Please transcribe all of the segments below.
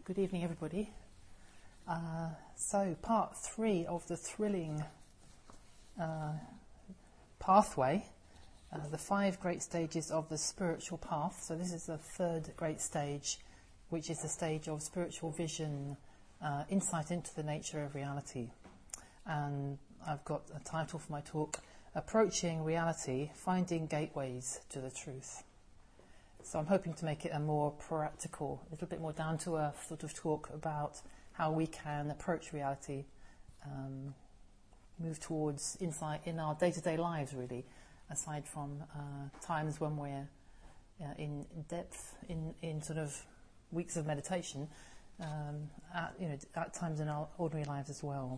Good evening, everybody. So part 3 of the thrilling pathway, the 5 great stages of the spiritual path. So this is the 3rd great stage, which is the stage of spiritual vision, insight into the nature of reality. And I've got a title for my talk, Approaching Reality, Finding Gateways to the Truth. So I'm hoping to make it a more practical, a little bit more down-to-earth sort of talk about how we can approach reality, move towards insight in our day-to-day lives, really, aside from times when we're in depth, in sort of weeks of meditation, at times in our ordinary lives as well.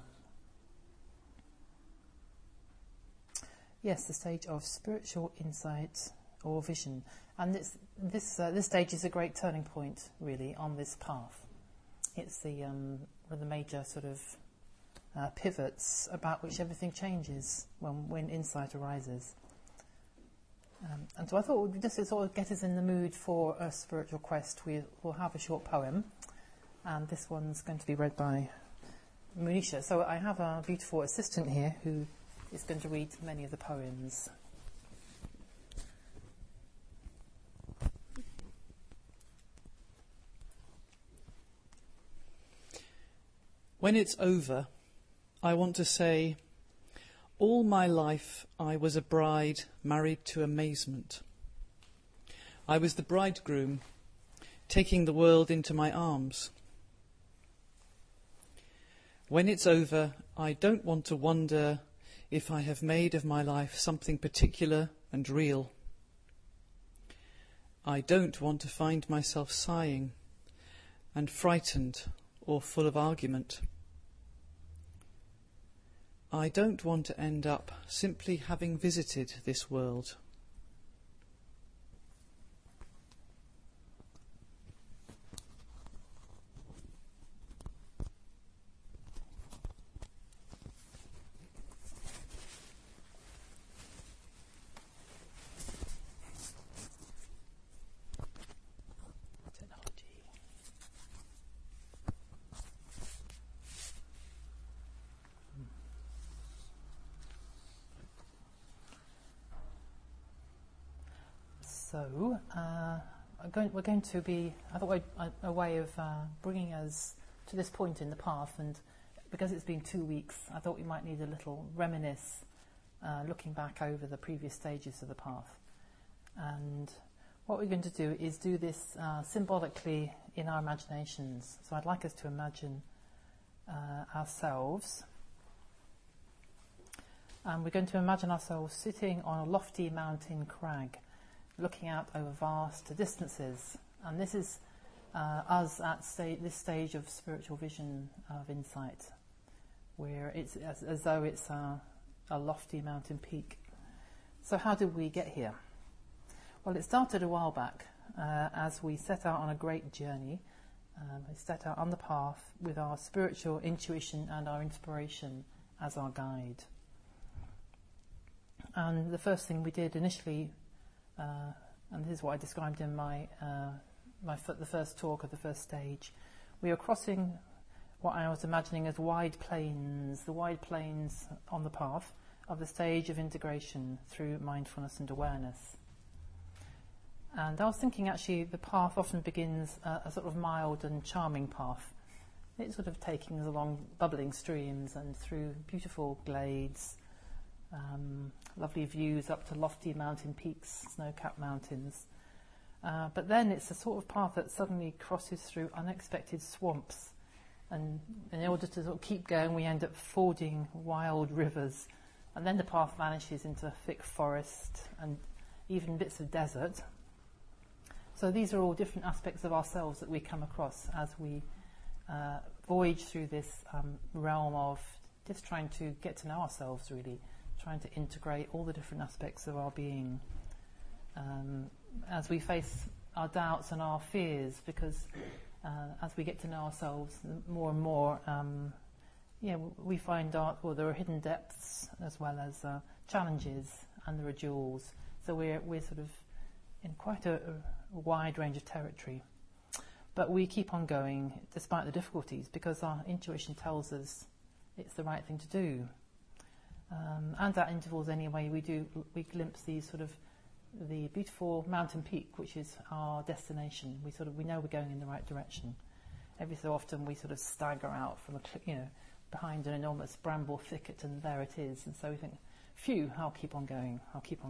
Yes, the stage of spiritual insight or vision. And this stage is a great turning point, really, on this path. It's one of the major sort of pivots about which everything changes when insight arises. And so I thought, just to sort of get us in the mood for a spiritual quest, we'll have a short poem. And this one's going to be read by Monisha. So I have a beautiful assistant here who is going to read many of the poems. When it's over, I want to say, all my life I was a bride married to amazement. I was the bridegroom, taking the world into my arms. When it's over, I don't want to wonder if I have made of my life something particular and real. I don't want to find myself sighing and frightened or full of argument. I don't want to end up simply having visited this world. So, we're going to be, I thought, a way of bringing us to this point in the path, and because it's been 2 weeks, I thought we might need a little reminisce, looking back over the previous stages of the path. And what we're going to do is do this symbolically in our imaginations. So I'd like us to imagine ourselves, and we're going to imagine ourselves sitting on a lofty mountain crag, looking out over vast distances. And this is us at this stage of spiritual vision, of insight, where it's as though it's a lofty mountain peak. So how did we get here? Well, it started a while back as we set out on a great journey. We set out on the path with our spiritual intuition and our inspiration as our guide. And the first thing we did initially, and this is what I described in the first talk of the first stage, we were crossing what I was imagining as wide plains, the wide plains on the path of the stage of integration through mindfulness and awareness. And I was thinking, actually, the path often begins a sort of mild and charming path. It's sort of taking us along bubbling streams and through beautiful glades, lovely views up to lofty mountain peaks, snow-capped mountains. But then it's a sort of path that suddenly crosses through unexpected swamps. And in order to sort of keep going, we end up fording wild rivers. And then the path vanishes into thick forest and even bits of desert. So these are all different aspects of ourselves that we come across as we voyage through this realm of just trying to get to know ourselves, really, trying to integrate all the different aspects of our being as we face our doubts and our fears, because as we get to know ourselves more and more, we find there are hidden depths as well as challenges, and there are jewels. So we're sort of in quite a wide range of territory. But we keep on going despite the difficulties because our intuition tells us it's the right thing to do. And at intervals anyway, we glimpse these sort of the beautiful mountain peak, which is our destination. We know we're going in the right direction. Every so often we sort of stagger out from behind an enormous bramble thicket, and there it is. And so we think, phew, I'll keep on going.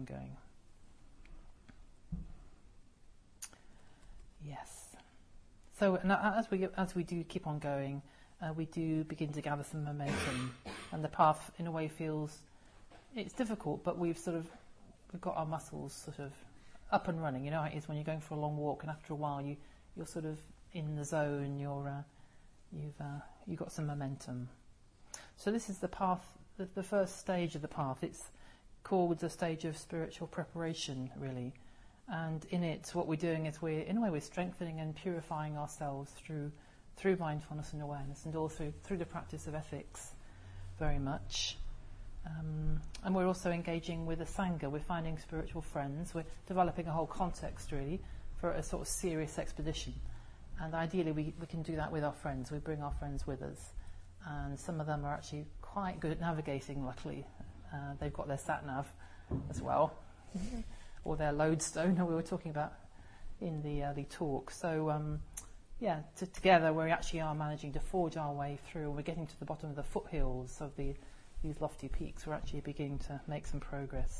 Yes. So as we do keep on going, we do begin to gather some momentum, and the path in a way feels it's difficult, but we've got our muscles sort of up and running. You know how it is when you're going for a long walk, and after a while you're sort of in the zone. You've got some momentum. So this is the path, the first stage of the path. It's called the stage of spiritual preparation, really. And in it, what we're doing is we're strengthening and purifying ourselves through mindfulness and awareness, and all through the practice of ethics, very much. And we're also engaging with a Sangha. We're finding spiritual friends. We're developing a whole context, really, for a sort of serious expedition. And ideally, we can do that with our friends. We bring our friends with us. And some of them are actually quite good at navigating, luckily. They've got their sat-nav as well, or their lodestone, we were talking about in the early talk. So, together we actually are managing to forge our way through. We're getting to the bottom of the foothills of these lofty peaks. We're actually beginning to make some progress.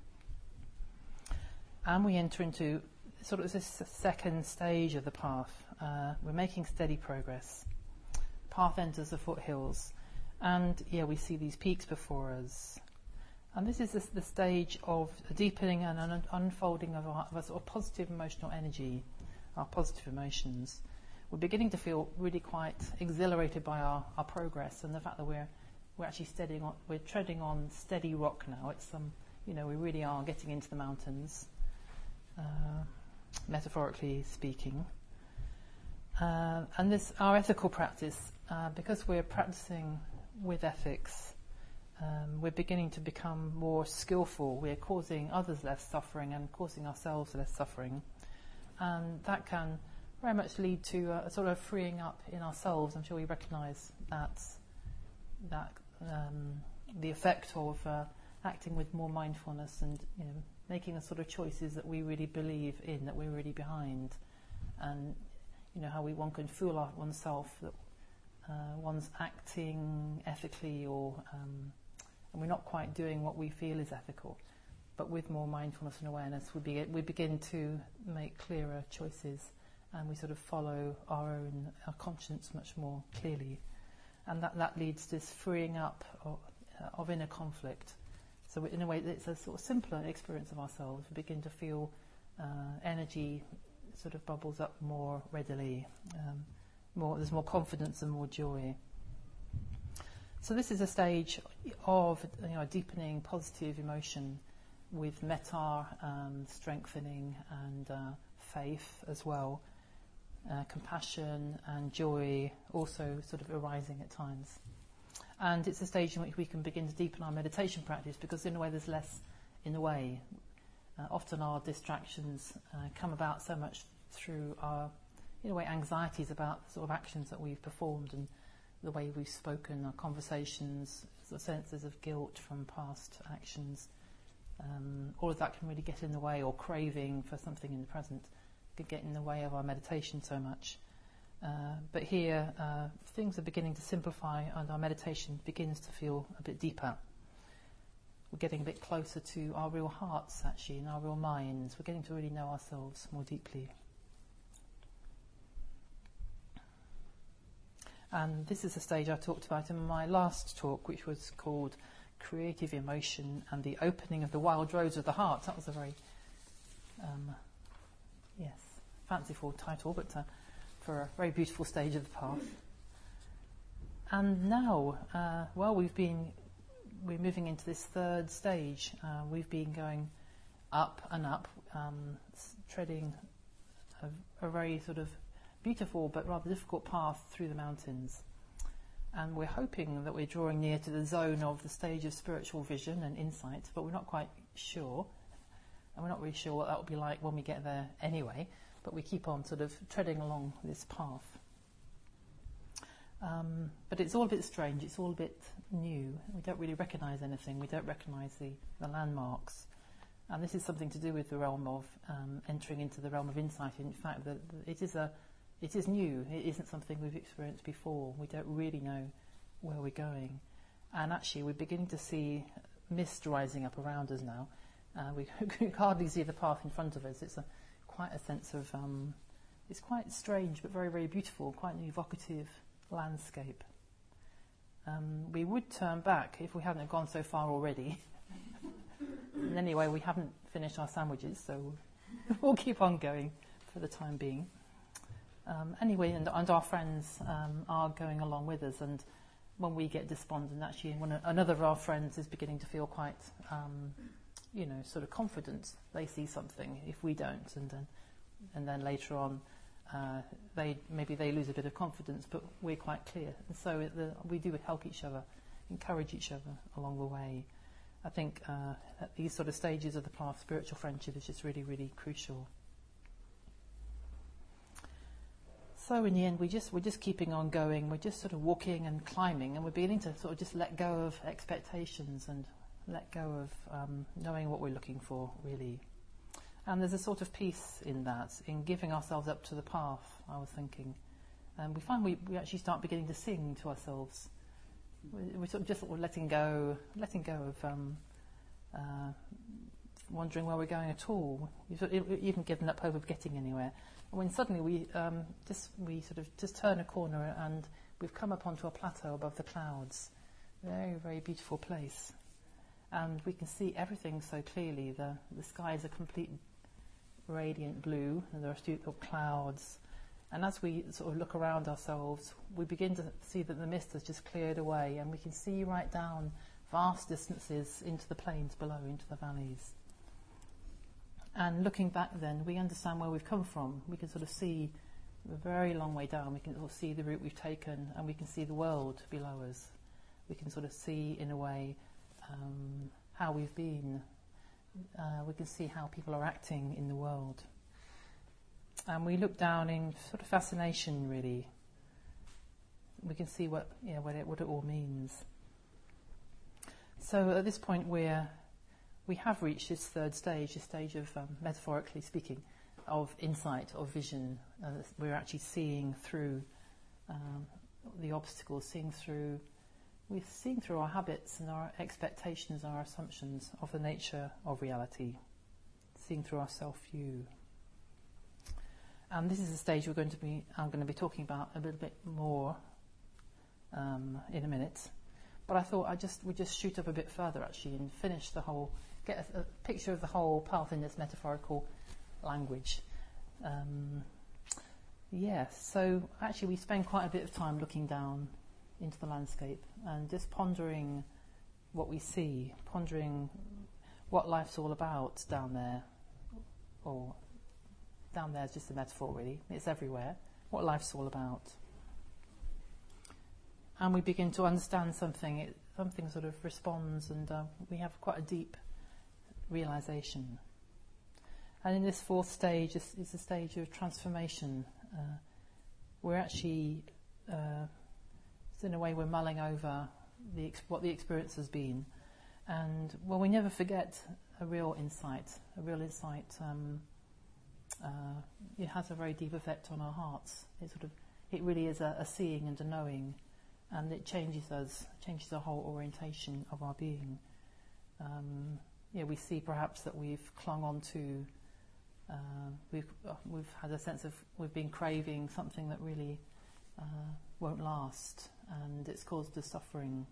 And we enter into sort of this second stage of the path. We're making steady progress. Path enters the foothills, and we see these peaks before us. And this is the stage of a deepening and an unfolding of a sort of positive emotional energy, our positive emotions. We're beginning to feel really quite exhilarated by our progress, and the fact that we're actually we're treading on steady rock now. It's we really are getting into the mountains, metaphorically speaking. And our ethical practice, because we're practicing with ethics, we're beginning to become more skillful. We're causing others less suffering and causing ourselves less suffering. And that can very much lead to a sort of freeing up in ourselves. I'm sure we recognise that the effect of acting with more mindfulness and making the sort of choices that we really believe in, that we're really behind, and how one can fool oneself that one's acting ethically and we're not quite doing what we feel is ethical. But with more mindfulness and awareness, we begin to make clearer choices, and we sort of follow our conscience much more clearly. And that leads to this freeing up of inner conflict. So in a way, it's a sort of simpler experience of ourselves. We begin to feel energy sort of bubbles up more readily. There's more confidence and more joy. So this is a stage of a deepening positive emotion with metta strengthening and faith as well, compassion and joy also sort of arising at times. And it's a stage in which we can begin to deepen our meditation practice, because in a way there's less in the way. Often our distractions come about so much through our, anxieties about the sort of actions that we've performed and the way we've spoken, our conversations, the senses of guilt from past actions. All of that can really get in the way, or craving for something in the present could get in the way of our meditation so much. But here, things are beginning to simplify, and our meditation begins to feel a bit deeper. We're getting a bit closer to our real hearts, actually, and our real minds. We're getting to really know ourselves more deeply. And this is a stage I talked about in my last talk, which was called Creative Emotion and the Opening of the Wild Roads of the Heart. That was a very, fanciful title, but for a very beautiful stage of the path. And now, we're moving into this third stage. We've been going up and up, treading a very sort of beautiful but rather difficult path through the mountains. And we're hoping that we're drawing near to the zone of the stage of spiritual vision and insight, but we're not quite sure. And we're not really sure what that will be like when we get there anyway. but we keep on sort of treading along this path. But it's all a bit strange, it's all a bit new. We don't really recognise anything, we don't recognise the landmarks. And this is something to do with the realm of entering into the realm of insight. In fact, that it is new, it isn't something we've experienced before. We don't really know where we're going. And actually we're beginning to see mist rising up around us now. We can hardly see the path in front of us. It's quite a sense of, it's quite strange but very, very beautiful, quite an evocative landscape. We would turn back if we hadn't gone so far already. And anyway, we haven't finished our sandwiches, so we'll keep on going for the time being. Anyway, and our friends are going along with us, and when we get despondent, actually another of our friends is beginning to feel quite, sort of confident. They see something if we don't, and then later on, they lose a bit of confidence, but we're quite clear. And so we do help each other, encourage each other along the way. I think at these sort of stages of the path, spiritual friendship is just really, really crucial. So in the end, we're just keeping on going. We're just sort of walking and climbing, and we're beginning to sort of just let go of expectations and let go of knowing what we're looking for, really. And there's a sort of peace in that, in giving ourselves up to the path, I was thinking. And we find we actually start beginning to sing to ourselves. We're sort of just sort of letting go of wondering where we're going at all. You've even given up hope of getting anywhere. And when suddenly we sort of just turn a corner and we've come up onto a plateau above the clouds. Very, very beautiful place. And we can see everything so clearly. The sky is a complete radiant blue, and there are little clouds. And as we sort of look around ourselves, we begin to see that the mist has just cleared away, and we can see right down vast distances into the plains below, into the valleys. And looking back then, we understand where we've come from. We can sort of see a very long way down. We can sort of see the route we've taken, and we can see the world below us. We can sort of see, in a way, how we've been. We can see how people are acting in the world. And we look down in sort of fascination, really. We can see what it all means. So at this point we have reached this third stage, the stage of, metaphorically speaking, of insight, of vision. We're actually seeing through the obstacles, we're seeing through our habits and our expectations, our assumptions of the nature of reality, seeing through our self-view. And this is a stage I'm going to be talking about a little bit more in a minute. But I thought we'd just shoot up a bit further actually and finish get a picture of the whole path in this metaphorical language. So actually we spend quite a bit of time looking down into the landscape and just pondering what we see, pondering what life's all about down there. Or down there is just a metaphor really, it's everywhere, what life's all about. And we begin to understand something sort of responds, and we have quite a deep realization. And in this fourth stage, it's a stage of transformation. We're actually, in a way, we're mulling over what the experience has been. And, we never forget a real insight. It has a very deep effect on our hearts. It really is a seeing and a knowing. And it changes us, changes the whole orientation of our being. We see perhaps that we've clung on to, we've had a sense of we've been craving something that really won't last, and it's caused us suffering.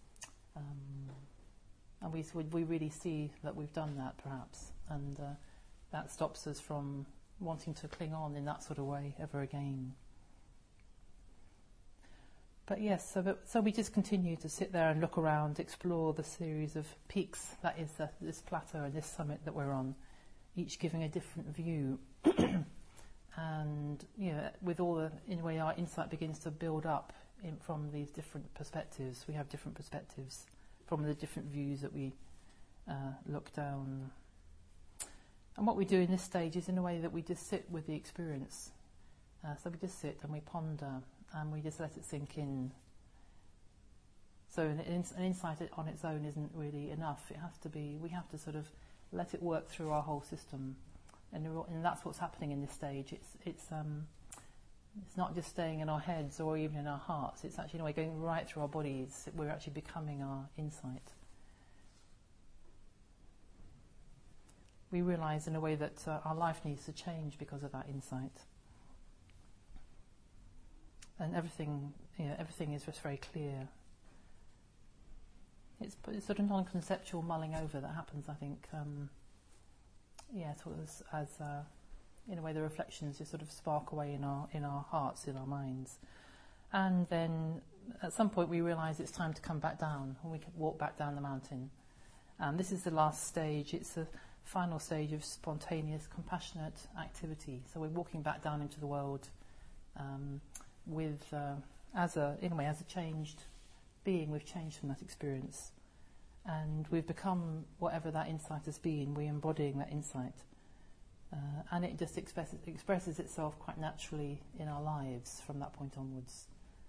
And we really see that we've done that perhaps, and that stops us from wanting to cling on in that sort of way ever again. But yes, so we just continue to sit there and look around, explore the series of peaks that is this plateau and this summit that we're on, each giving a different view. And with in a way, our insight begins to build up from these different perspectives. We have different perspectives from the different views that we look down. And what we do in this stage is in a way that we just sit with the experience. So we just sit and we ponder and we just let it sink in. So an insight on its own isn't really enough. We have to sort of let it work through our whole system. And that's what's happening in this stage. It's not just staying in our heads or even in our hearts. It's actually in a way going right through our bodies. We're actually becoming our insight. We realise in a way that our life needs to change because of that insight. And everything is just very clear. It's sort of non-conceptual mulling over that happens, I think. Sort of as in a way the reflections just sort of spark away in our hearts, in our minds. And then at some point we realise it's time to come back down, and we can walk back down the mountain. And this is the last stage. It's the final stage of spontaneous, compassionate activity. So we're walking back down into the world as a changed being. We've changed from that experience, and we've become whatever that insight has been. We're embodying that insight, and it just expresses itself quite naturally in our lives from that point onwards,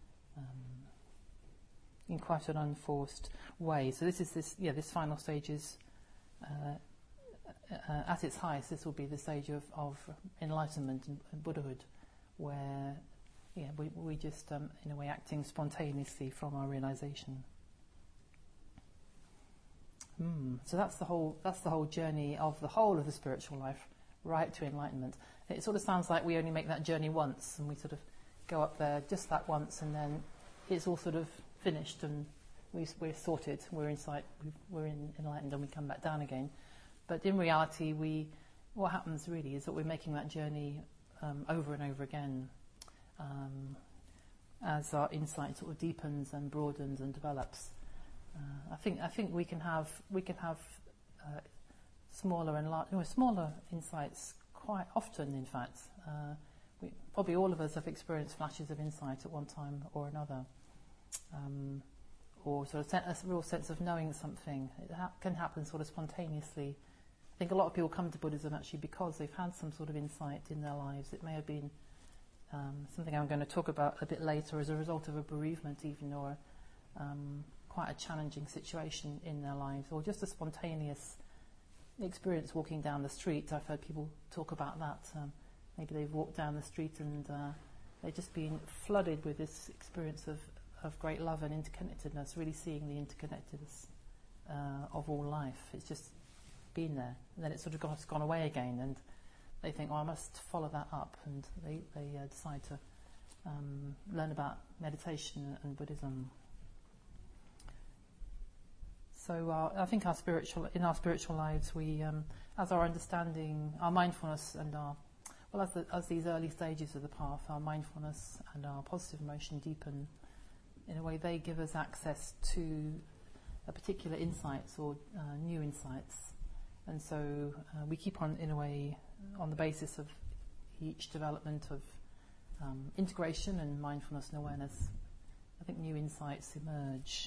in quite an unforced way. So this final stage is. At its highest, this will be the stage of enlightenment and Buddhahood, where we just in a way acting spontaneously from our realization. So that's the whole journey of the whole of the spiritual life, right to enlightenment. It sort of sounds like we only make that journey once, and we sort of go up there just that once, and then it's all sort of finished, and we're sorted. We're enlightened, and we come back down again. But in reality, what happens really is that we're making that journey over and over again as our insight sort of deepens and broadens and develops. I think we can have smaller insights quite often. In fact, probably all of us have experienced flashes of insight at one time or another, or sort of a real sense of knowing something. It can happen sort of spontaneously. I think a lot of people come to Buddhism actually because they've had some sort of insight in their lives. It may have been something I'm going to talk about a bit later as a result of a bereavement even, or quite a challenging situation in their lives, or just a spontaneous experience walking down the street. I've heard people talk about that. Maybe they've walked down the street and they've just been flooded with this experience of great love and interconnectedness, really seeing the interconnectedness of all life. It's just been there, and then it's sort of gone away again, and they think, I must follow that up, and they decide to learn about meditation and Buddhism. So I think in our spiritual lives, we, as our understanding, our mindfulness, and as these early stages of the path, our mindfulness and our positive emotion deepen. In a way, they give us access to a particular insights or new insights. And so we keep on, in a way, on the basis of each development of integration and mindfulness and awareness, I think new insights emerge.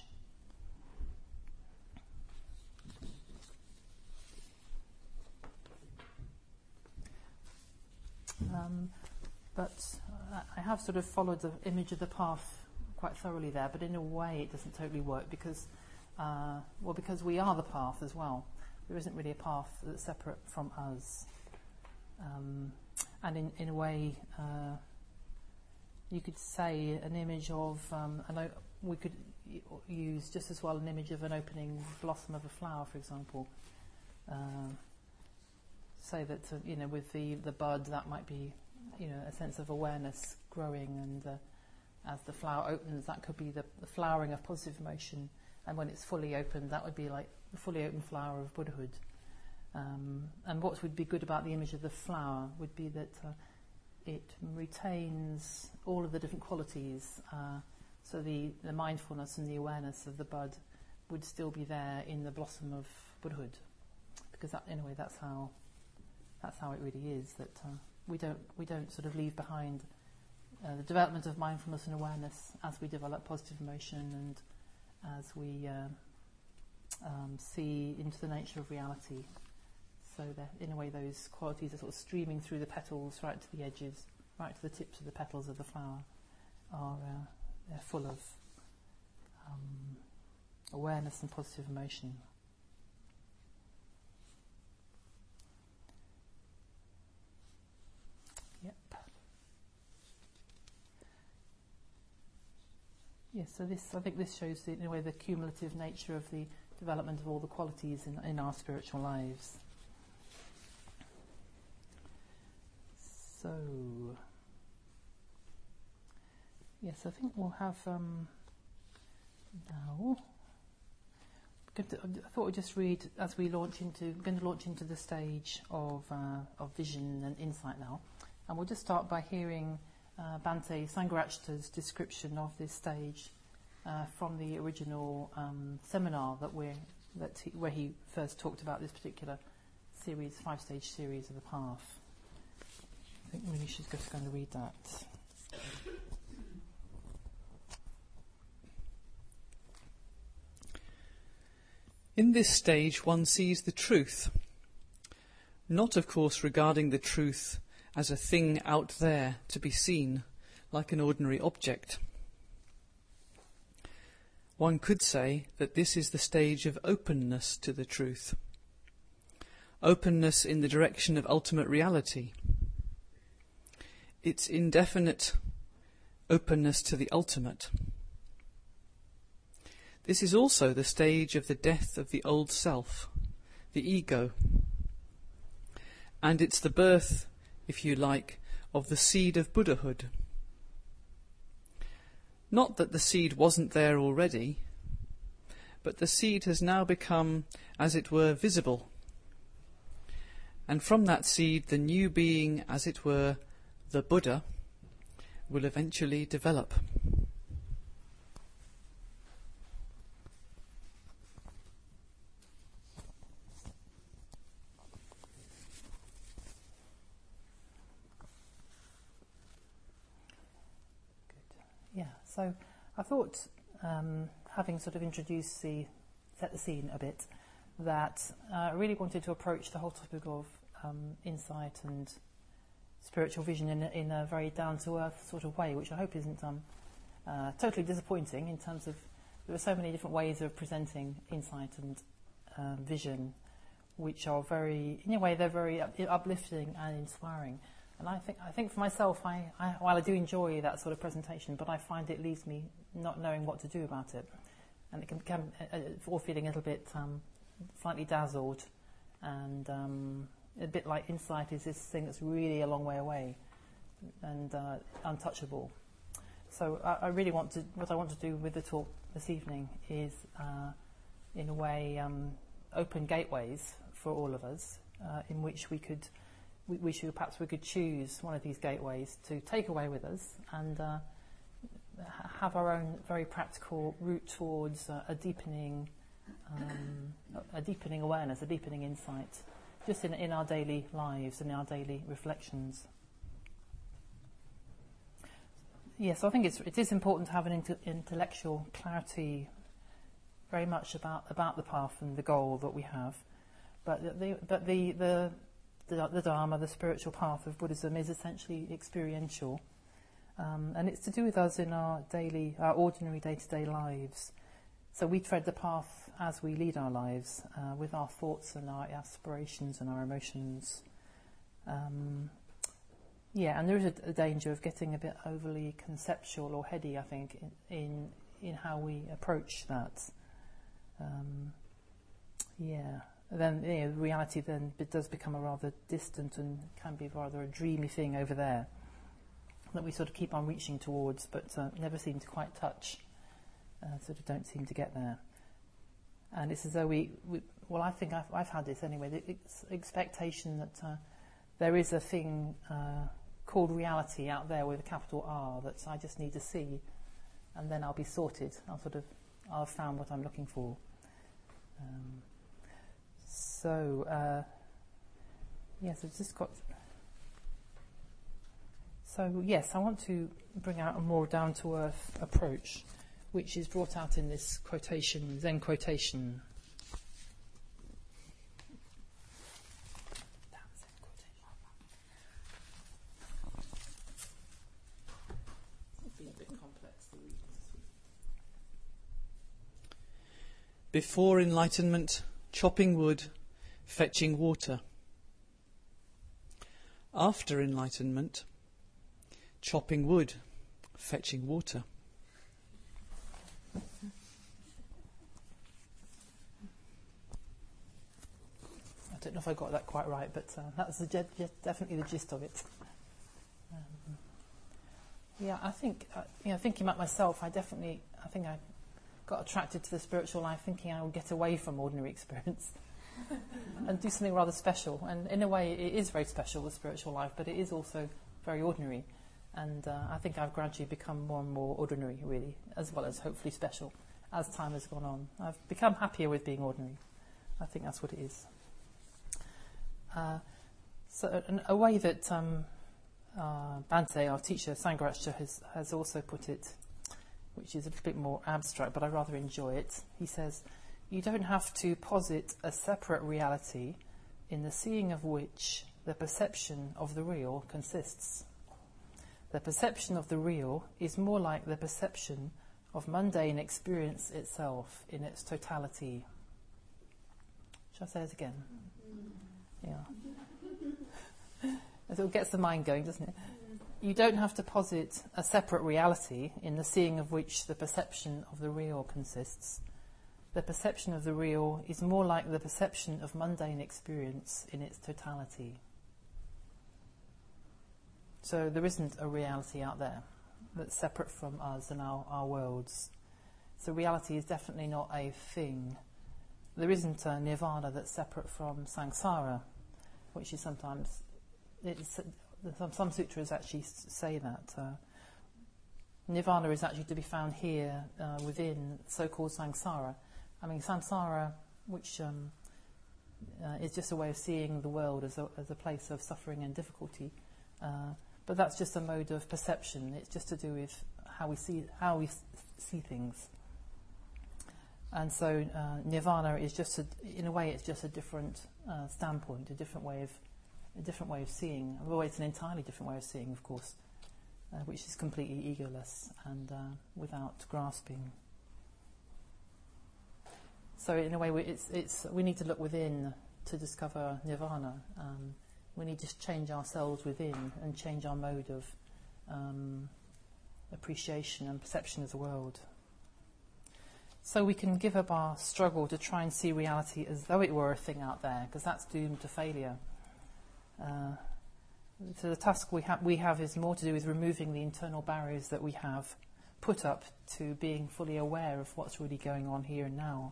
But I have sort of followed the image of the path quite thoroughly there, but in a way it doesn't totally work because we are the path as well. There isn't really a path that's separate from us. And in a way, you could say an image of, we could use just as well an image of an opening blossom of a flower, for example. Say that, with the bud, that might be, a sense of awareness growing, and as the flower opens, that could be the flowering of positive emotion, and when it's fully opened, that would be like the fully open flower of Buddhahood. And what would be good about the image of the flower would be that it retains all of the different qualities, so the mindfulness and the awareness of the bud would still be there in the blossom of Buddhahood, because that, in a way, that's how it really is, that we don't sort of leave behind the development of mindfulness and awareness as we develop positive emotion and as we see into the nature of reality. So that, in a way, those qualities are sort of streaming through the petals right to the edges, right to the tips of the petals of the flower. They're full of awareness and positive emotion. Yep. Yes, so I think this shows, in a way, the cumulative nature of the development of all the qualities in our spiritual lives. So, yes, I think we'll have now. I thought we'd just read as we going to launch into the stage of vision and insight now, and we'll just start by hearing Bhante Sangharajta's description of this stage from the original seminar where he first talked about this particular series, 5-stage series of the path. I think Manisha's just going to read that. In this stage one sees the truth, not of course regarding the truth as a thing out there to be seen, like an ordinary object. One could say that this is the stage of openness to the truth, openness in the direction of ultimate reality. It's indefinite openness to the ultimate. This is also the stage of the death of the old self, the ego. And it's the birth, if you like, of the seed of Buddhahood. Not that the seed wasn't there already, but the seed has now become, as it were, visible. And from that seed, the new being, as it were, the Buddha, will eventually develop. Yeah, so I thought, having sort of set the scene a bit, that I really wanted to approach the whole topic of insight and spiritual vision in a very down-to-earth sort of way, which I hope isn't totally disappointing in terms of there are so many different ways of presenting insight and vision, which are very, in a way, they're very uplifting and inspiring. And I think for myself, while I do enjoy that sort of presentation, but I find it leaves me not knowing what to do about it. And it can become, or feeling a little bit slightly dazzled, and a bit like insight is this thing that's really a long way away and untouchable. So I really what I want to do with the talk this evening is, in a way, open gateways for all of us, in which we could choose one of these gateways to take away with us and have our own very practical route towards a deepening awareness, a deepening insight, just in our daily lives and in our daily reflections. Yes, I think it is important to have an intellectual clarity, very much about the path and the goal that we have, but the Dharma, the spiritual path of Buddhism, is essentially experiential, and it's to do with us in our ordinary day-to-day lives. So we tread the path as we lead our lives, with our thoughts and our aspirations and our emotions. And there is a danger of getting a bit overly conceptual or heady, I think, in how we approach that. Then reality then does become a rather distant and can be rather a dreamy thing over there that we sort of keep on reaching towards, but never seem to quite touch. Sort of don't seem to get there. And it's as though I think I've had this anyway. The expectation that there is a thing called reality out there with a capital R that I just need to see, and then I'll be sorted. I'll have found what I'm looking for. I've just got. So yes, I want to bring out a more down-to-earth approach, which is brought out in this quotation, Zen quotation. Before enlightenment, chopping wood, fetching water. After enlightenment, chopping wood, fetching water. I don't know if I got that quite right, but that's definitely the gist of it. I think, thinking about myself, I think I got attracted to the spiritual life thinking I would get away from ordinary experience and do something rather special. And in a way, it is very special, the spiritual life, but it is also very ordinary. And I think I've gradually become more and more ordinary, really, as well as hopefully special, as time has gone on. I've become happier with being ordinary. I think that's what it is. So a way that Bhante, our teacher, Sangharakshita, has also put it, which is a little bit more abstract, but I rather enjoy it. He says, you don't have to posit a separate reality in the seeing of which the perception of the real consists. The perception of the real is more like the perception of mundane experience itself in its totality. Shall I say it again? Yeah. It sort of gets the mind going, doesn't it? You don't have to posit a separate reality in the seeing of which the perception of the real consists. The perception of the real is more like the perception of mundane experience in its totality. So there isn't a reality out there that's separate from us and our worlds. So reality is definitely not a thing. There isn't a nirvana that's separate from samsara, which is sometimes... Some sutras actually say that. Nirvana is actually to be found here within so-called samsara. I mean, samsara, which is just a way of seeing the world as a place of suffering and difficulty. But that's just a mode of perception. It's just to do with how we see things. And so nirvana is just, in a way, it's just a different standpoint, a different way of seeing. Although it's an entirely different way of seeing, of course, which is completely egoless and without grasping. So in a way, we need to look within to discover nirvana. We need to change ourselves within and change our mode of appreciation and perception of the world. So we can give up our struggle to try and see reality as though it were a thing out there, because that's doomed to failure. So the task we have is more to do with removing the internal barriers that we have put up to being fully aware of what's really going on here and now.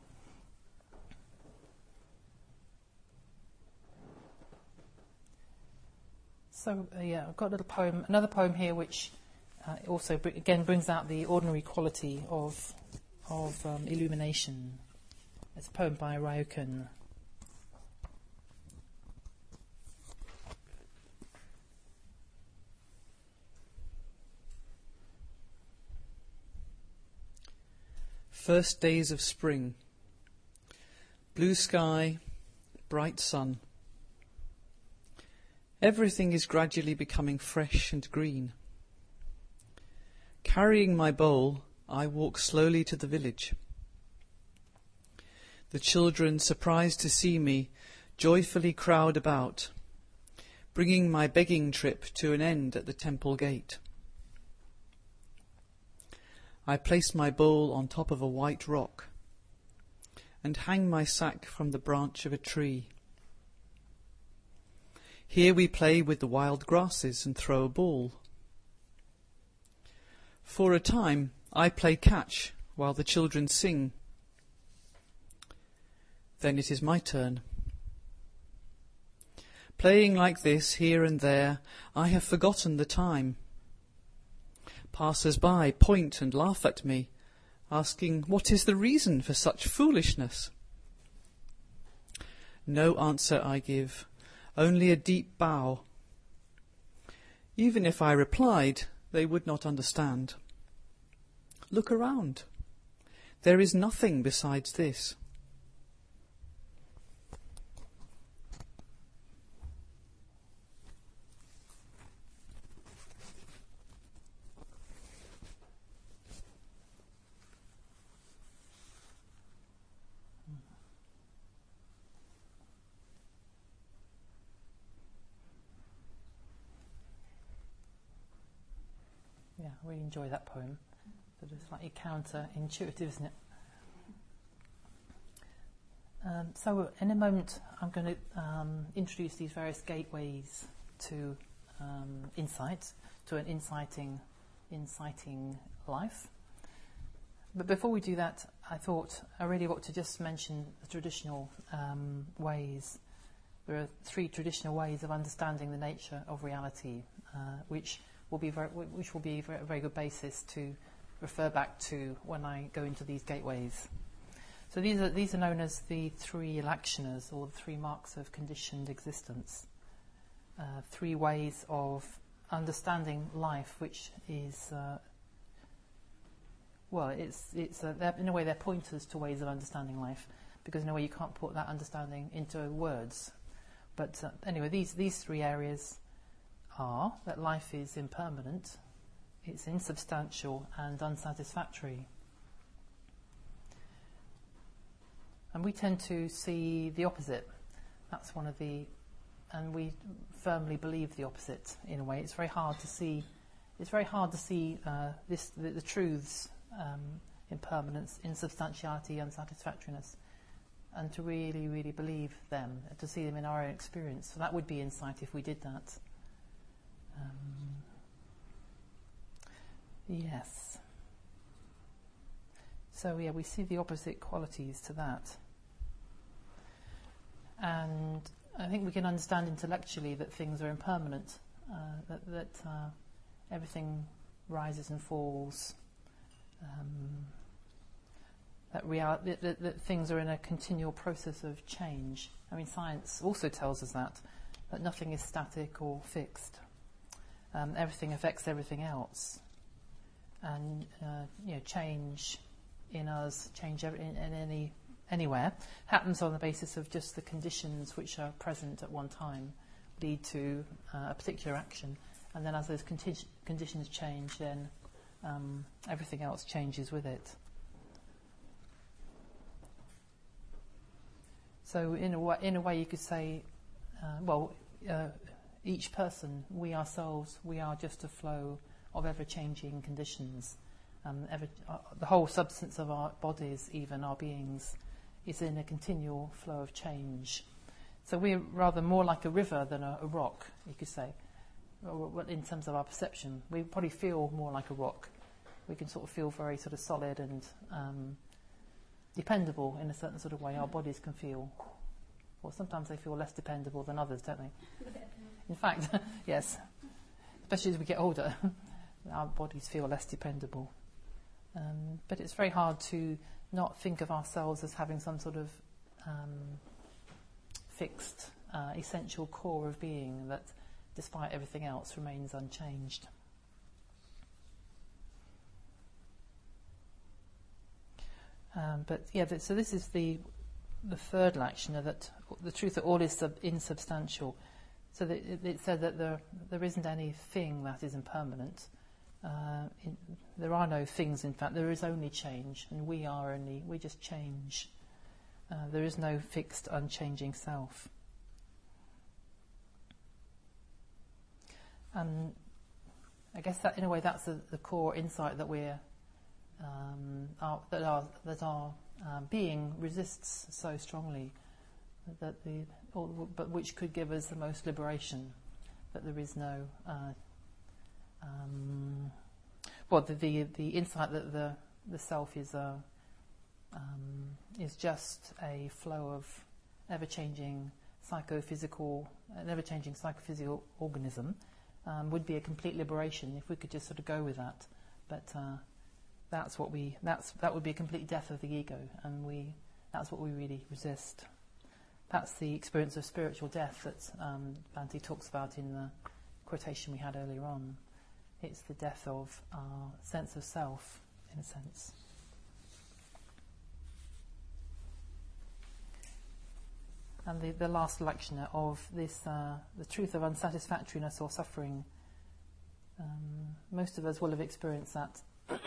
So I've got a little poem, another poem here, which also again brings out the ordinary quality of illumination. It's a poem by Ryokan. First days of spring. Blue sky, bright sun. Everything is gradually becoming fresh and green. Carrying my bowl, I walk slowly to the village. The children, surprised to see me, joyfully crowd about, bringing my begging trip to an end at the temple gate. I place my bowl on top of a white rock and hang my sack from the branch of a tree. Here we play with the wild grasses and throw a ball. For a time, I play catch while the children sing. Then it is my turn. Playing like this here and there, I have forgotten the time. Passers-by point and laugh at me, asking what is the reason for such foolishness. No answer I give, only a deep bow. Even if I replied, they would not understand. Look around. There is nothing besides this. I really enjoy that poem. Sort of slightly counter-intuitive, isn't it? So in a moment, I'm going to introduce these various gateways to insight, to an inciting life. But before we do that, I thought I really ought to just mention the traditional ways. There are 3 traditional ways of understanding the nature of reality, which will be a very good basis to refer back to when I go into these gateways. So these are known as the 3 lakshanas, or the 3 marks of conditioned existence. 3 ways of understanding life, which is in a way they're pointers to ways of understanding life, because in a way you can't put that understanding into words. But anyway, these 3 areas are that life is impermanent, it's insubstantial and unsatisfactory. And we tend to see the opposite. That's one of the, and we firmly believe the opposite in a way. It's very hard to see. It's very hard to see the truths, impermanence, insubstantiality, unsatisfactoriness, and to really, really believe them, to see them in our own experience. So that would be insight if we did that. Yes. So yeah, we see the opposite qualities to that. And I think we can understand intellectually that things are impermanent, that everything rises and falls, that things are in a continual process of change. I mean, science also tells us that nothing is static or fixed. Everything affects everything else, and change in us, change in anywhere, happens on the basis of just the conditions which are present at one time lead to a particular action, and then as those conditions change, then everything else changes with it. So in a way you could say, each person, we ourselves, we are just a flow of ever-changing conditions. The whole substance of our bodies, even our beings, is in a continual flow of change. So we're rather more like a river than a rock, you could say. In terms of our perception, we probably feel more like a rock. We can sort of feel very sort of solid and dependable in a certain sort of way. Our bodies can feel, or sometimes they feel less dependable than others, don't they? In fact, yes, especially as we get older, our bodies feel less dependable. But it's very hard to not think of ourselves as having some sort of fixed, essential core of being that, despite everything else, remains unchanged. So this is the third lakshana, that the truth that all is insubstantial. So that it said that there isn't anything that is impermanent. There are no things, in fact. There is only change, and we just change. There is no fixed, unchanging self. And I guess that, in a way, that's the core insight that our being resists so strongly, but which could give us the most liberation. That there is no, the insight that the self is just a flow of ever-changing psychophysical organism, would be a complete liberation if we could just sort of go with that. But that would be a complete death of the ego, and that's what we really resist. That's the experience of spiritual death that Bhante talks about in the quotation we had earlier on. It's the death of our sense of self, in a sense. And the last lakshana of this, the truth of unsatisfactoriness or suffering. Most of us will have experienced that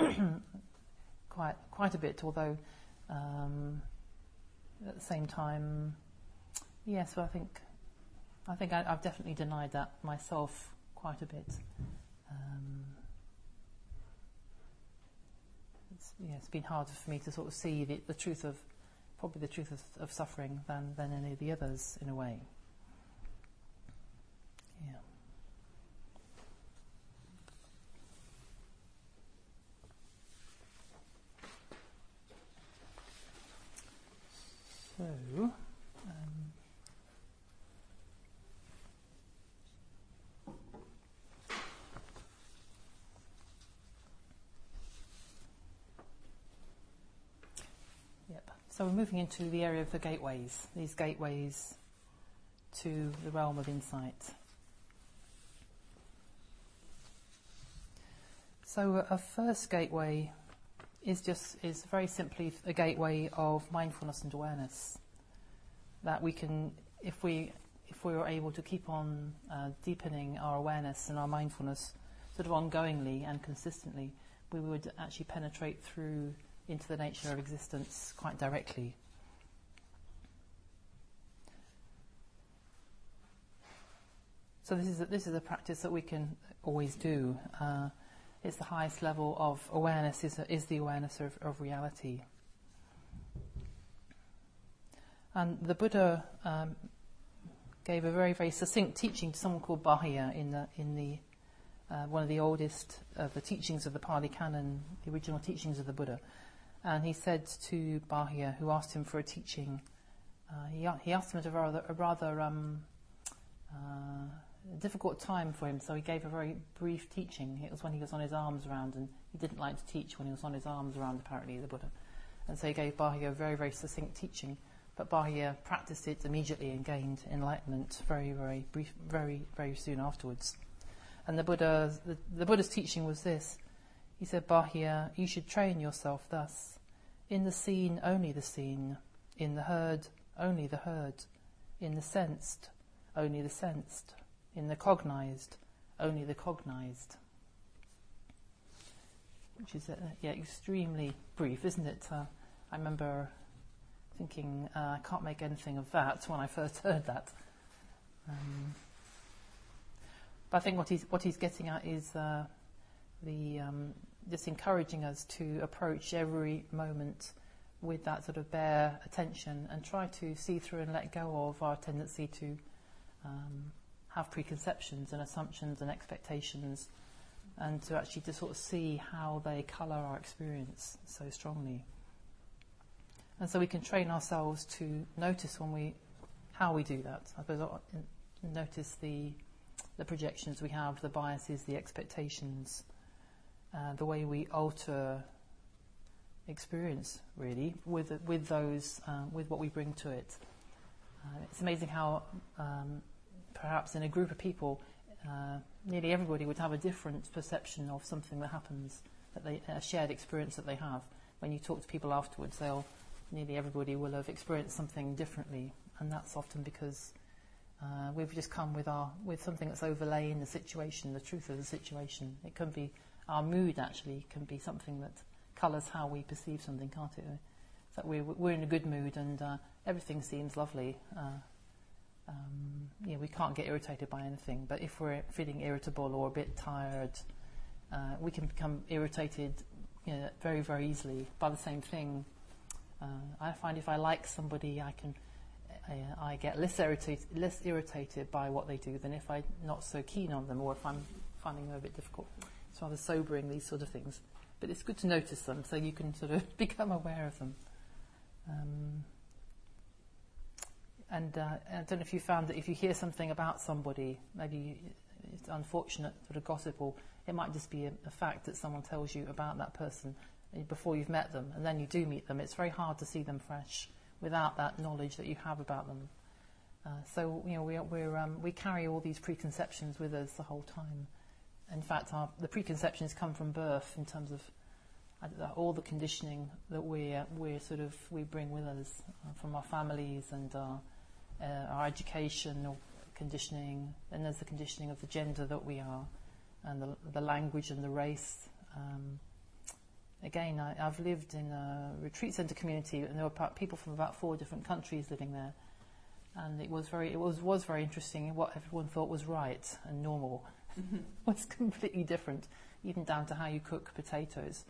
quite a bit, although at the same time, yes, well, I think I've definitely denied that myself quite a bit. it's been harder for me to sort of see the truth of, probably the truth of suffering than any of the others in a way. Yeah. So, so we're moving into the area of the gateways, these gateways to the realm of insight. So a first gateway is very simply a gateway of mindfulness and awareness, that we can, if we are able to keep on deepening our awareness and our mindfulness sort of ongoingly and consistently, we would actually penetrate through into the nature of existence quite directly. So this is a practice that we can always do. It's the highest level of awareness is the awareness of reality. And the Buddha gave a very, very succinct teaching to someone called Bahia in the one of the oldest of the teachings of the Pali Canon, the original teachings of the Buddha. And he said to Bahia, who asked him for a teaching, he asked him at a rather difficult time for him, so he gave a very brief teaching. It was when he was on his arms around, and he didn't like to teach when he was on his arms around, apparently, the Buddha. And so he gave Bahia a very, very succinct teaching, but Bahia practiced it immediately and gained enlightenment very, very brief, very, very soon afterwards. And the Buddha's teaching was this. He said, Bahia, you should train yourself thus. In the seen, only the seen. In the heard, only the heard. In the sensed, only the sensed. In the cognized, only the cognized. Which is extremely brief, isn't it? I remember thinking, I can't make anything of that when I first heard that. But I think what he's getting at is just encouraging us to approach every moment with that sort of bare attention and try to see through and let go of our tendency to have preconceptions and assumptions and expectations, and to actually to sort of see how they colour our experience so strongly. And so we can train ourselves to notice how we do that. I suppose notice the projections we have, the biases, the expectations, the way we alter experience, really, with what we bring to it. It's amazing how perhaps in a group of people, nearly everybody would have a different perception of something that happens, a shared experience that they have. When you talk to people afterwards, nearly everybody will have experienced something differently, and that's often because we've just come with something that's overlaying the situation, the truth of the situation. It can be our mood, actually, can be something that colours how we perceive something, can't it? So we're in a good mood and everything seems lovely. We can't get irritated by anything, but if we're feeling irritable or a bit tired, we can become irritated very, very easily by the same thing. I find if I like somebody, I get less irritated by what they do than if I'm not so keen on them, or if I'm finding them a bit difficult. It's rather sobering, these sort of things. But it's good to notice them so you can sort of become aware of them. I don't know if you found that if you hear something about somebody, maybe it's unfortunate sort of gossip, or it might just be a fact that someone tells you about that person before you've met them, and then you do meet them. It's very hard to see them fresh without that knowledge that you have about them. So we carry all these preconceptions with us the whole time. In fact, the preconceptions come from birth, in terms of all the conditioning that we bring with us from our families and our educational conditioning, and there's the conditioning of the gender that we are, and the language and the race. Again, I've lived in a retreat centre community, and there were people from about 4 different countries living there, and it was very interesting. What everyone thought was right and normal was completely different, even down to how you cook potatoes.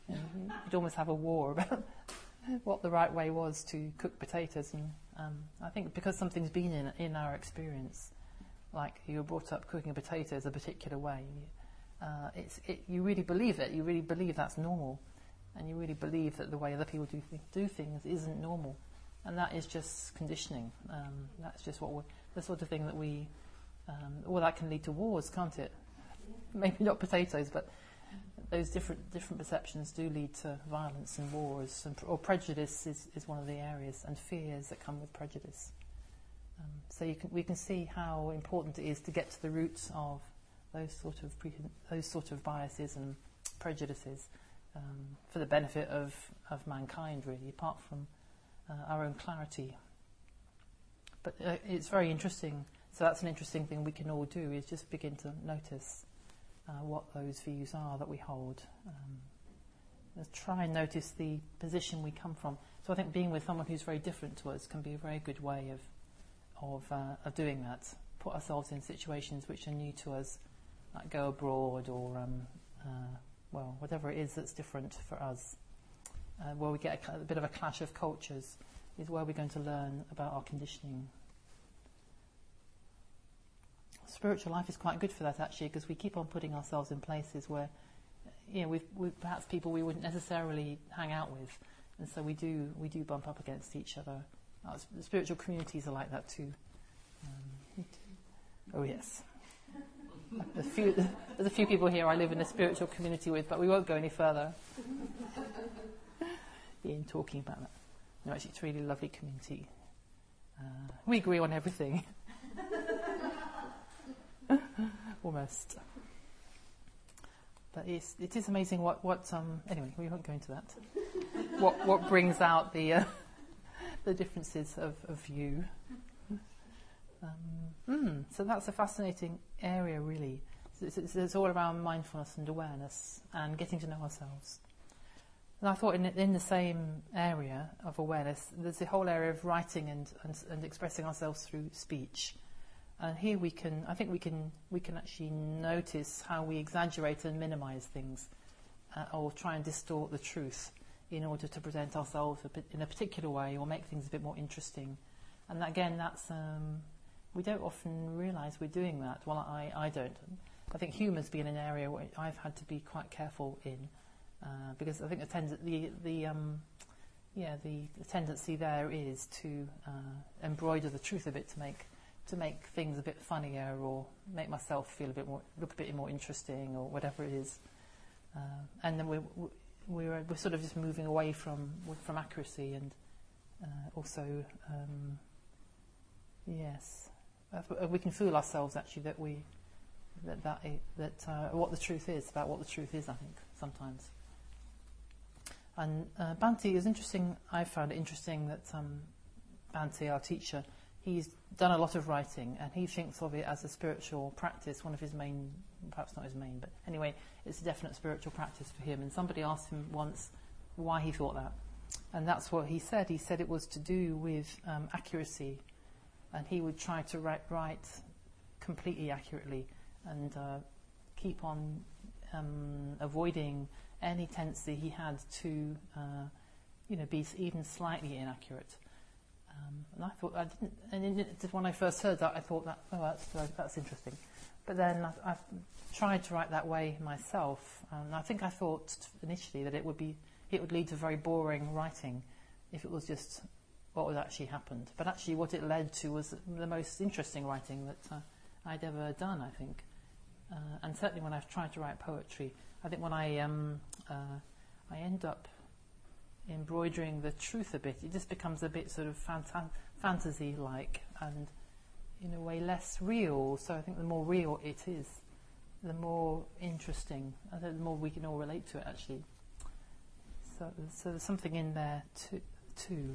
You'd almost have a war about what the right way was to cook potatoes. And I think because something's been in our experience, like you were brought up cooking potatoes a particular way, you really believe it. You really believe that's normal, and you really believe that the way other people do things isn't normal, and that is just conditioning. That's just the sort of thing that we. That can lead to wars, can't it? Maybe not potatoes, but those different perceptions do lead to violence and wars, or prejudice is one of the areas, and fears that come with prejudice. So we can see how important it is to get to the roots of those sort of biases and prejudices for the benefit of mankind, really, apart from our own clarity. But it's very interesting. So that's an interesting thing we can all do, is just begin to notice what those views are that we hold. Let's try and notice the position we come from. So I think being with someone who's very different to us can be a very good way of doing that. Put ourselves in situations which are new to us, like go abroad or whatever it is that's different for us, where we get a bit of a clash of cultures, is where we're going to learn about our conditioning. Spiritual life is quite good for that, actually, because we keep on putting ourselves in places where, we've perhaps people we wouldn't necessarily hang out with, and so we do bump up against each other. The spiritual communities are like that too. Oh yes, there's a few people here I live in a spiritual community with, but we won't go any further in talking about that. No, actually, it's a really lovely community. We agree on everything. Almost. But it is amazing what anyway, we won't go into that. What brings out the differences of view. So that's a fascinating area, really. It's all around mindfulness and awareness and getting to know ourselves. And I thought in the same area of awareness, there's the whole area of writing and expressing ourselves through speech. And here we can actually notice how we exaggerate and minimise things, or try and distort the truth in order to present ourselves in a particular way, or make things a bit more interesting. And that's we don't often realise we're doing that. Well, I don't. I think humour's been an area where I've had to be quite careful in, because I think the tendency there is to embroider the truth a bit to make things a bit funnier, or make myself feel look a bit more interesting, or whatever it is. And then we're sort of just moving away from accuracy, and also we can fool ourselves actually that what the truth is about what the truth is. I think sometimes. And Bhante is interesting. I found it interesting that Bhante, our teacher, he's done a lot of writing, and he thinks of it as a spiritual practice, one of his main, perhaps not his main, but anyway, it's a definite spiritual practice for him. And somebody asked him once why he thought that. And that's what he said. He said it was to do with accuracy, and he would try to write completely accurately, and keep on avoiding any tendency he had to be even slightly inaccurate. And I thought when I first heard that, I thought that's interesting. But then I've tried to write that way myself, and I think I thought initially that it would lead to very boring writing if it was just what had actually happened. But actually, what it led to was the most interesting writing that I'd ever done, I think. And certainly when I've tried to write poetry, I think when I end up embroidering the truth a bit, it just becomes a bit sort of fantasy-like, and in a way less real. So I think the more real it is, the more interesting, and the more we can all relate to it, actually. So there's something in there too.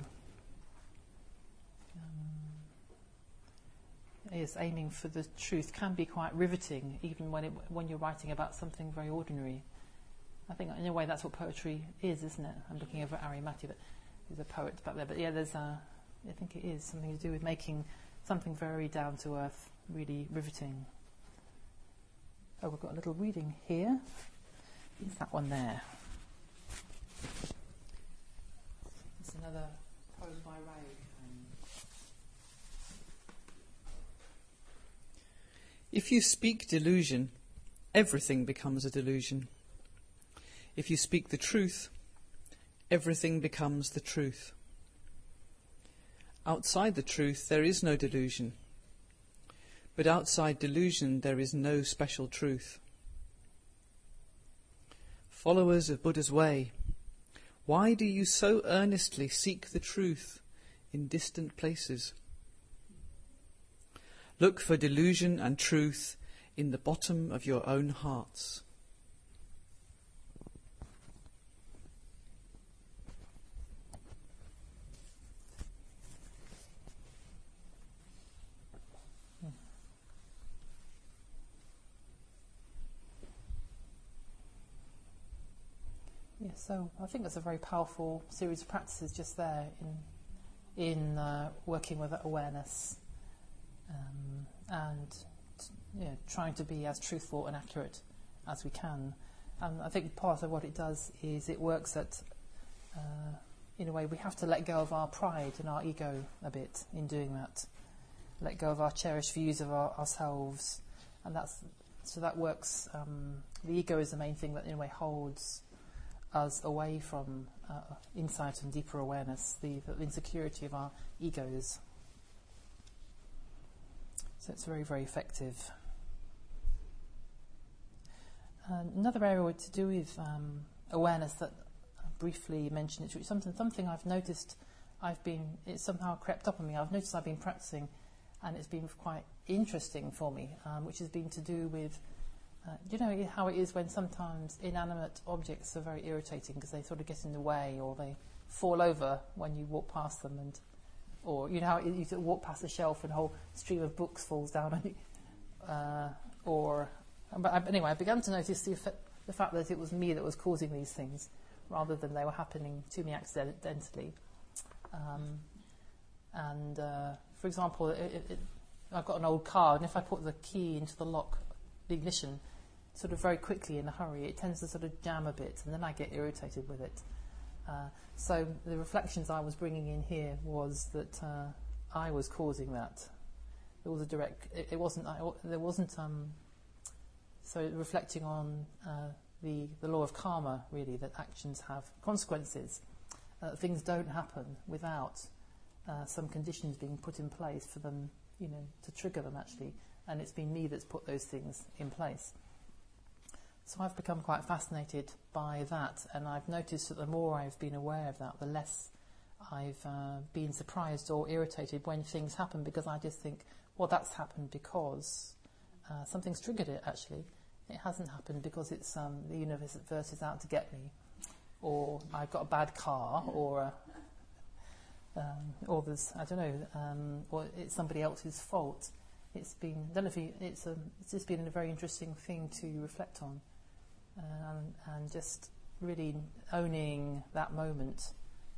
Yes, aiming for the truth can be quite riveting, even when you're writing about something very ordinary. I think in a way that's what poetry is, isn't it? I'm looking over at Ari Matti, who's a poet back there. But yeah, I think it is something to do with making something very down to earth, really riveting. Oh, we've got a little reading here. It's that one there. the poem by Ray. If you speak delusion, everything becomes a delusion. If you speak the truth, everything becomes the truth. Outside the truth there is no delusion, but outside delusion there is no special truth. Followers of Buddha's way, why do you so earnestly seek the truth in distant places? Look for delusion and truth in the bottom of your own hearts. Yeah, so I think that's a very powerful series of practices just there in working with awareness. And trying to be as truthful and accurate as we can. And I think part of what it does is it works at, in a way, we have to let go of our pride and our ego a bit in doing that. Let go of our cherished views of ourselves. And that works. The ego is the main thing that in a way holds us away from insight and deeper awareness, the insecurity of our egos. So it's very, very effective. Another area to do with awareness that I briefly mentioned, it's something I've noticed it's somehow crept up on me. I've noticed I've been practicing and it's been quite interesting for me, which has been to do with, you know how it is when sometimes inanimate objects are very irritating because they sort of get in the way or they fall over when you walk past them, or you know how you walk past a shelf and a whole stream of books falls down on you. But anyway, I began to notice the fact that it was me that was causing these things rather than they were happening to me accidentally. For example, I've got an old car, and if I put the key into the lock, the ignition, sort of very quickly in a hurry, it tends to sort of jam a bit, and then I get irritated with it. So the reflections I was bringing in here was that I was causing that. It was a direct. It wasn't. There wasn't. So reflecting on the law of karma, really, that actions have consequences. Things don't happen without some conditions being put in place for them, to trigger them actually. And it's been me that's put those things in place. So I've become quite fascinated by that, and I've noticed that the more I've been aware of that, the less I've been surprised or irritated when things happen, because I just think, well, that's happened because something's triggered it, actually. It hasn't happened because it's the universe is out to get me, or I've got a bad car, or there's, I don't know, or it's somebody else's fault. It's been, I don't know if it's just been a very interesting thing to reflect on, and just really owning that moment.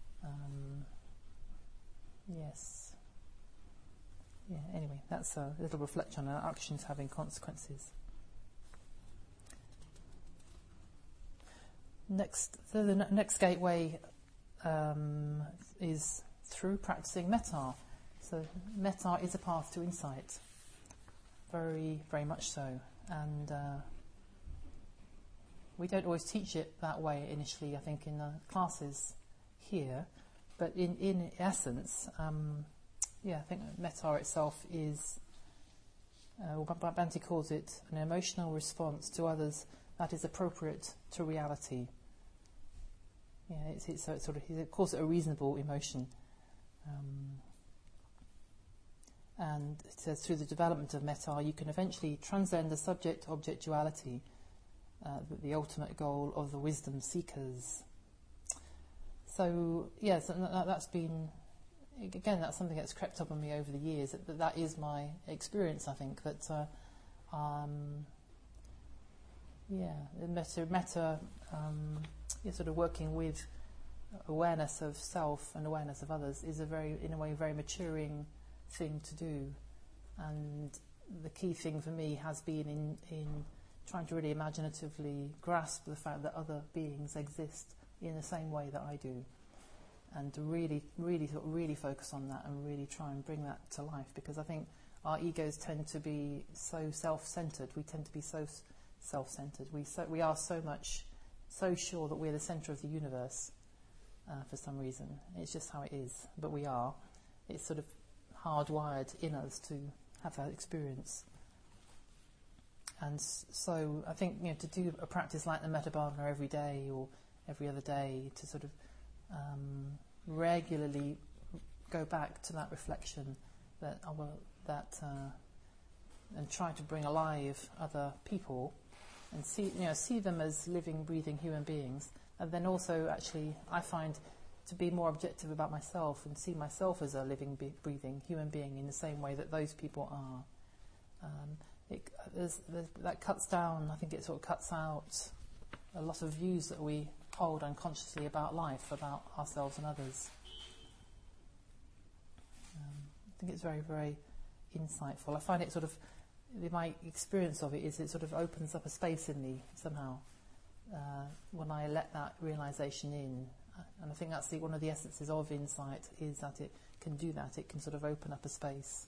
Yes. Yeah. Anyway, that's a little reflection on our actions having consequences. The next gateway is through practicing metta. So metta is a path to insight. Very, very much so. And we don't always teach it that way initially, I think, in the classes here. But in essence, I think metta itself is, Bhante calls it an emotional response to others that is appropriate to reality. Yeah, so it's sort of, he calls it a reasonable emotion. And it says, through the development of metta, you can eventually transcend the subject-object duality, the ultimate goal of the wisdom seekers. So, yes, that's been, again, that's something that's crept up on me over the years. That is my experience, I think, that, metta, sort of working with awareness of self and awareness of others is in a way, very maturing thing to do. And the key thing for me has been in trying to really imaginatively grasp the fact that other beings exist in the same way that I do. and to really focus on that and really try and bring that to life, because I think our egos tend to be so self-centered. We tend to be so self-centered. We are so sure that we're the center of the universe for some reason. It's just how it is, but we are. It's sort of hardwired in us to have that experience. And so I think, to do a practice like the Metta Bhavana every day or every other day, to sort of regularly go back to that reflection and try to bring alive other people and see them as living, breathing human beings, and then also actually I find to be more objective about myself and see myself as a living, breathing human being in the same way that those people are. That cuts down, I think it sort of cuts out a lot of views that we hold unconsciously about life, about ourselves and others. I think it's very, very insightful. I find it sort of, my experience of it is it sort of opens up a space in me somehow when I let that realisation in. And I think that's one of the essences of insight, is that it can do that. It can sort of open up a space.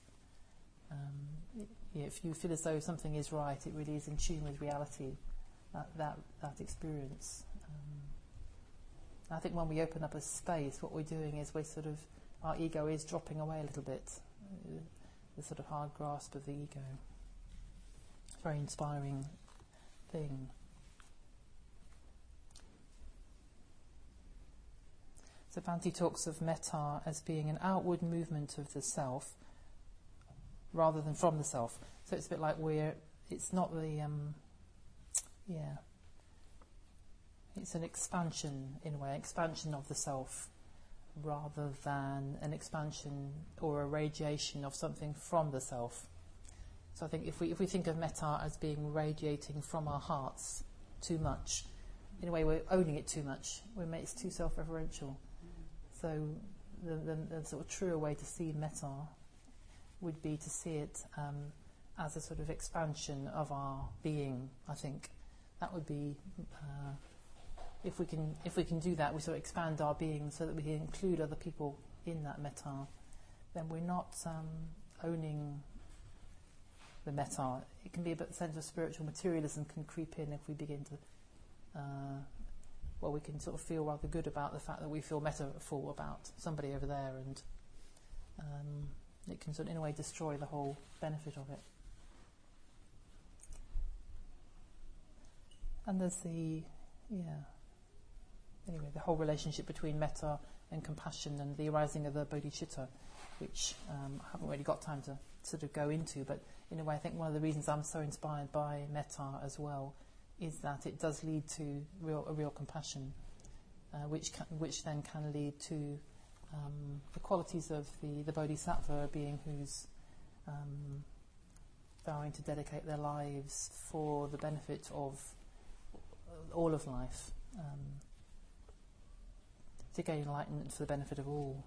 If you feel as though something is right, it really is in tune with reality, that experience. I think when we open up a space, what we're doing is our ego is dropping away a little bit, the sort of hard grasp of the ego. It's a very inspiring thing. So Bhante talks of metta as being an outward movement of the self rather than from the self. So it's a bit like it's not the, it's an expansion in a way, expansion of the self rather than an expansion or a radiation of something from the self. So I think if we think of metta as being radiating from our hearts too much, in a way we're owning it too much. It's too self-referential. So the sort of truer way to see metta would be to see it as a sort of expansion of our being. I think that would be if we can do that, we sort of expand our being so that we can include other people in that metta. Then we're not owning the metta. It can be a bit sense of spiritual materialism can creep in if we begin to. We can sort of feel rather good about the fact that we feel metaphor about somebody over there, and it can sort of in a way destroy the whole benefit of it. And there's the whole relationship between metta and compassion and the arising of the bodhicitta, which I haven't really got time to sort of go into, but in a way I think one of the reasons I'm so inspired by metta as well is that it does lead to a real compassion, which then can lead to the qualities of the bodhisattva, being who's vowing to dedicate their lives for the benefit of all of life, to gain enlightenment for the benefit of all.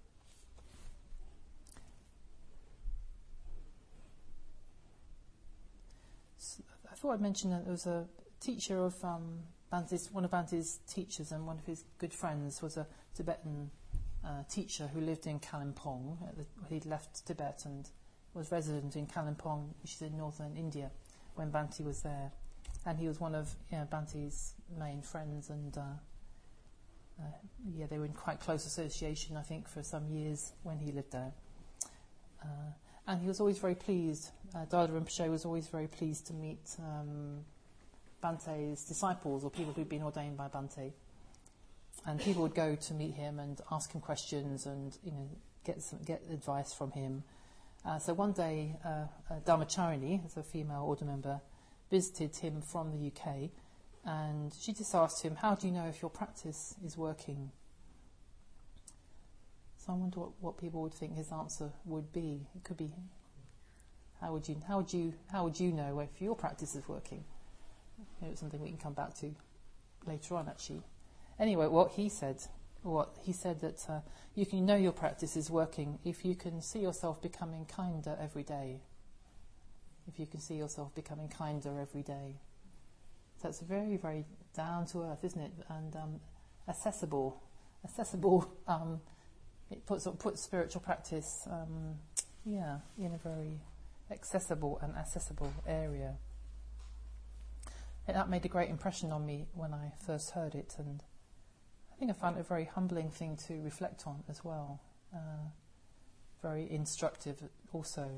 So I thought I'd mention that there was a teacher of Bhante's, one of Bhante's teachers and one of his good friends was a Tibetan teacher who lived in Kalimpong. He'd left Tibet and was resident in Kalimpong, which is in northern India, when Bhante was there. And he was one of Bhante's main friends, and they were in quite close association, I think, for some years when he lived there. And he was always very pleased. Dada Rinpoche was always very pleased to meet Bhante's disciples or people who'd been ordained by Bhante. And people would go to meet him and ask him questions and get advice from him. So one day, Dharmacharini, as a female order member, visited him from the UK, and she just asked him, "How do you know if your practice is working?" So I wonder what people would think his answer would be. It could be, how would you know if your practice is working? It's something we can come back to later on, actually. Anyway, he said that you can know your practice is working if you can see yourself becoming kinder every day. If you can see yourself becoming kinder every day. So it's very, very down to earth, isn't it? And accessible accessible. It puts spiritual practice, in a very accessible and accessible area. That made a great impression on me when I first heard it, and I think I found it a very humbling thing to reflect on as well. Very instructive also.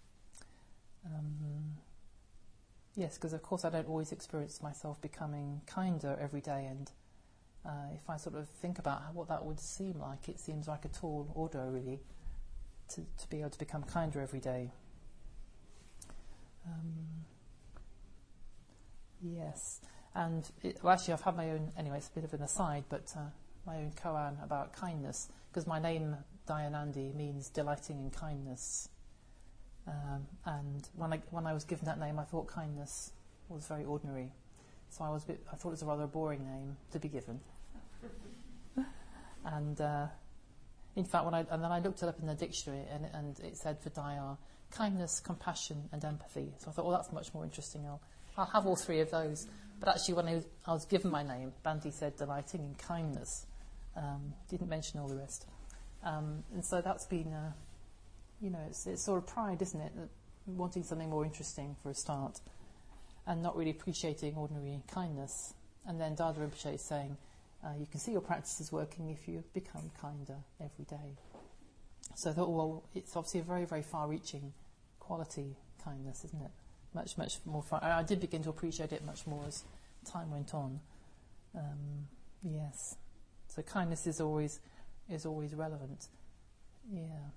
Yes, because of course I don't always experience myself becoming kinder every day, and if I sort of think about what that would seem like, it seems like a tall order really to be able to become kinder every day. Yes, and actually I've had my own, anyway it's a bit of an aside, but my own koan about kindness, because my name Dayanandi means delighting in kindness. And when I was given that name, I thought kindness was very ordinary, so I thought it was a rather boring name to be given. And in fact, then I looked it up in the dictionary, and it said for Daya, kindness, compassion, and empathy. So I thought, that's much more interesting. I'll have all three of those. But actually, when I was given my name, Bhante said delighting in kindness. Didn't mention all the rest. And so that's been, it's sort of pride, isn't it? Wanting something more interesting for a start, and not really appreciating ordinary kindness. And then Dada Rinpoche is saying, you can see your practice is working if you become kinder every day. So I thought, it's obviously a very, very far-reaching quality, kindness, isn't it? Much, much more far. I did begin to appreciate it much more as time went on. Yes. So kindness is always relevant. Yeah.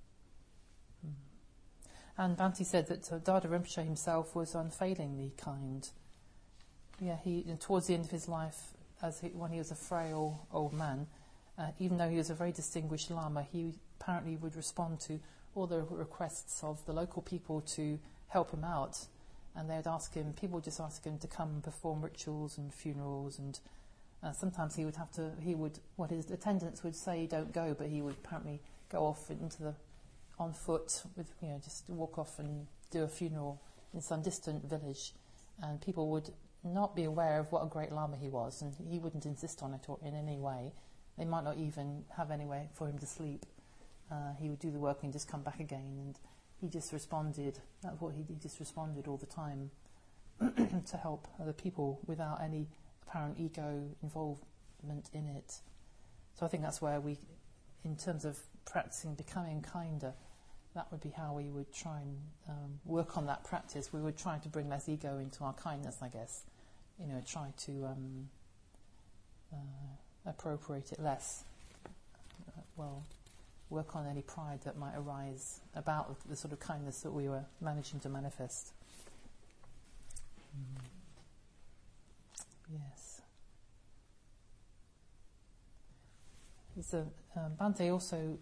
And Bhante said that Dada Rinpoche himself was unfailingly kind. Yeah, towards the end of his life, when he was a frail old man, even though he was a very distinguished Lama, he apparently would respond to all the requests of the local people to help him out. And people would just ask him to come and perform rituals and funerals, and sometimes his attendants would say don't go, but he would apparently go off on foot with, just walk off and do a funeral in some distant village, and people would not be aware of what a great Lama he was, and he wouldn't insist on it or in any way. They might not even have any way for him to sleep. He would do the work and just come back again, and he just responded. That's what he just responded all the time to help other people without any apparent ego involvement in it. So I think that's where in terms of practicing becoming kinder, that would be how we would try and work on that practice. We would try to bring less ego into our kindness, I guess. Try to appropriate it less. Work on any pride that might arise about the sort of kindness that we were managing to manifest. Yes. Bhante also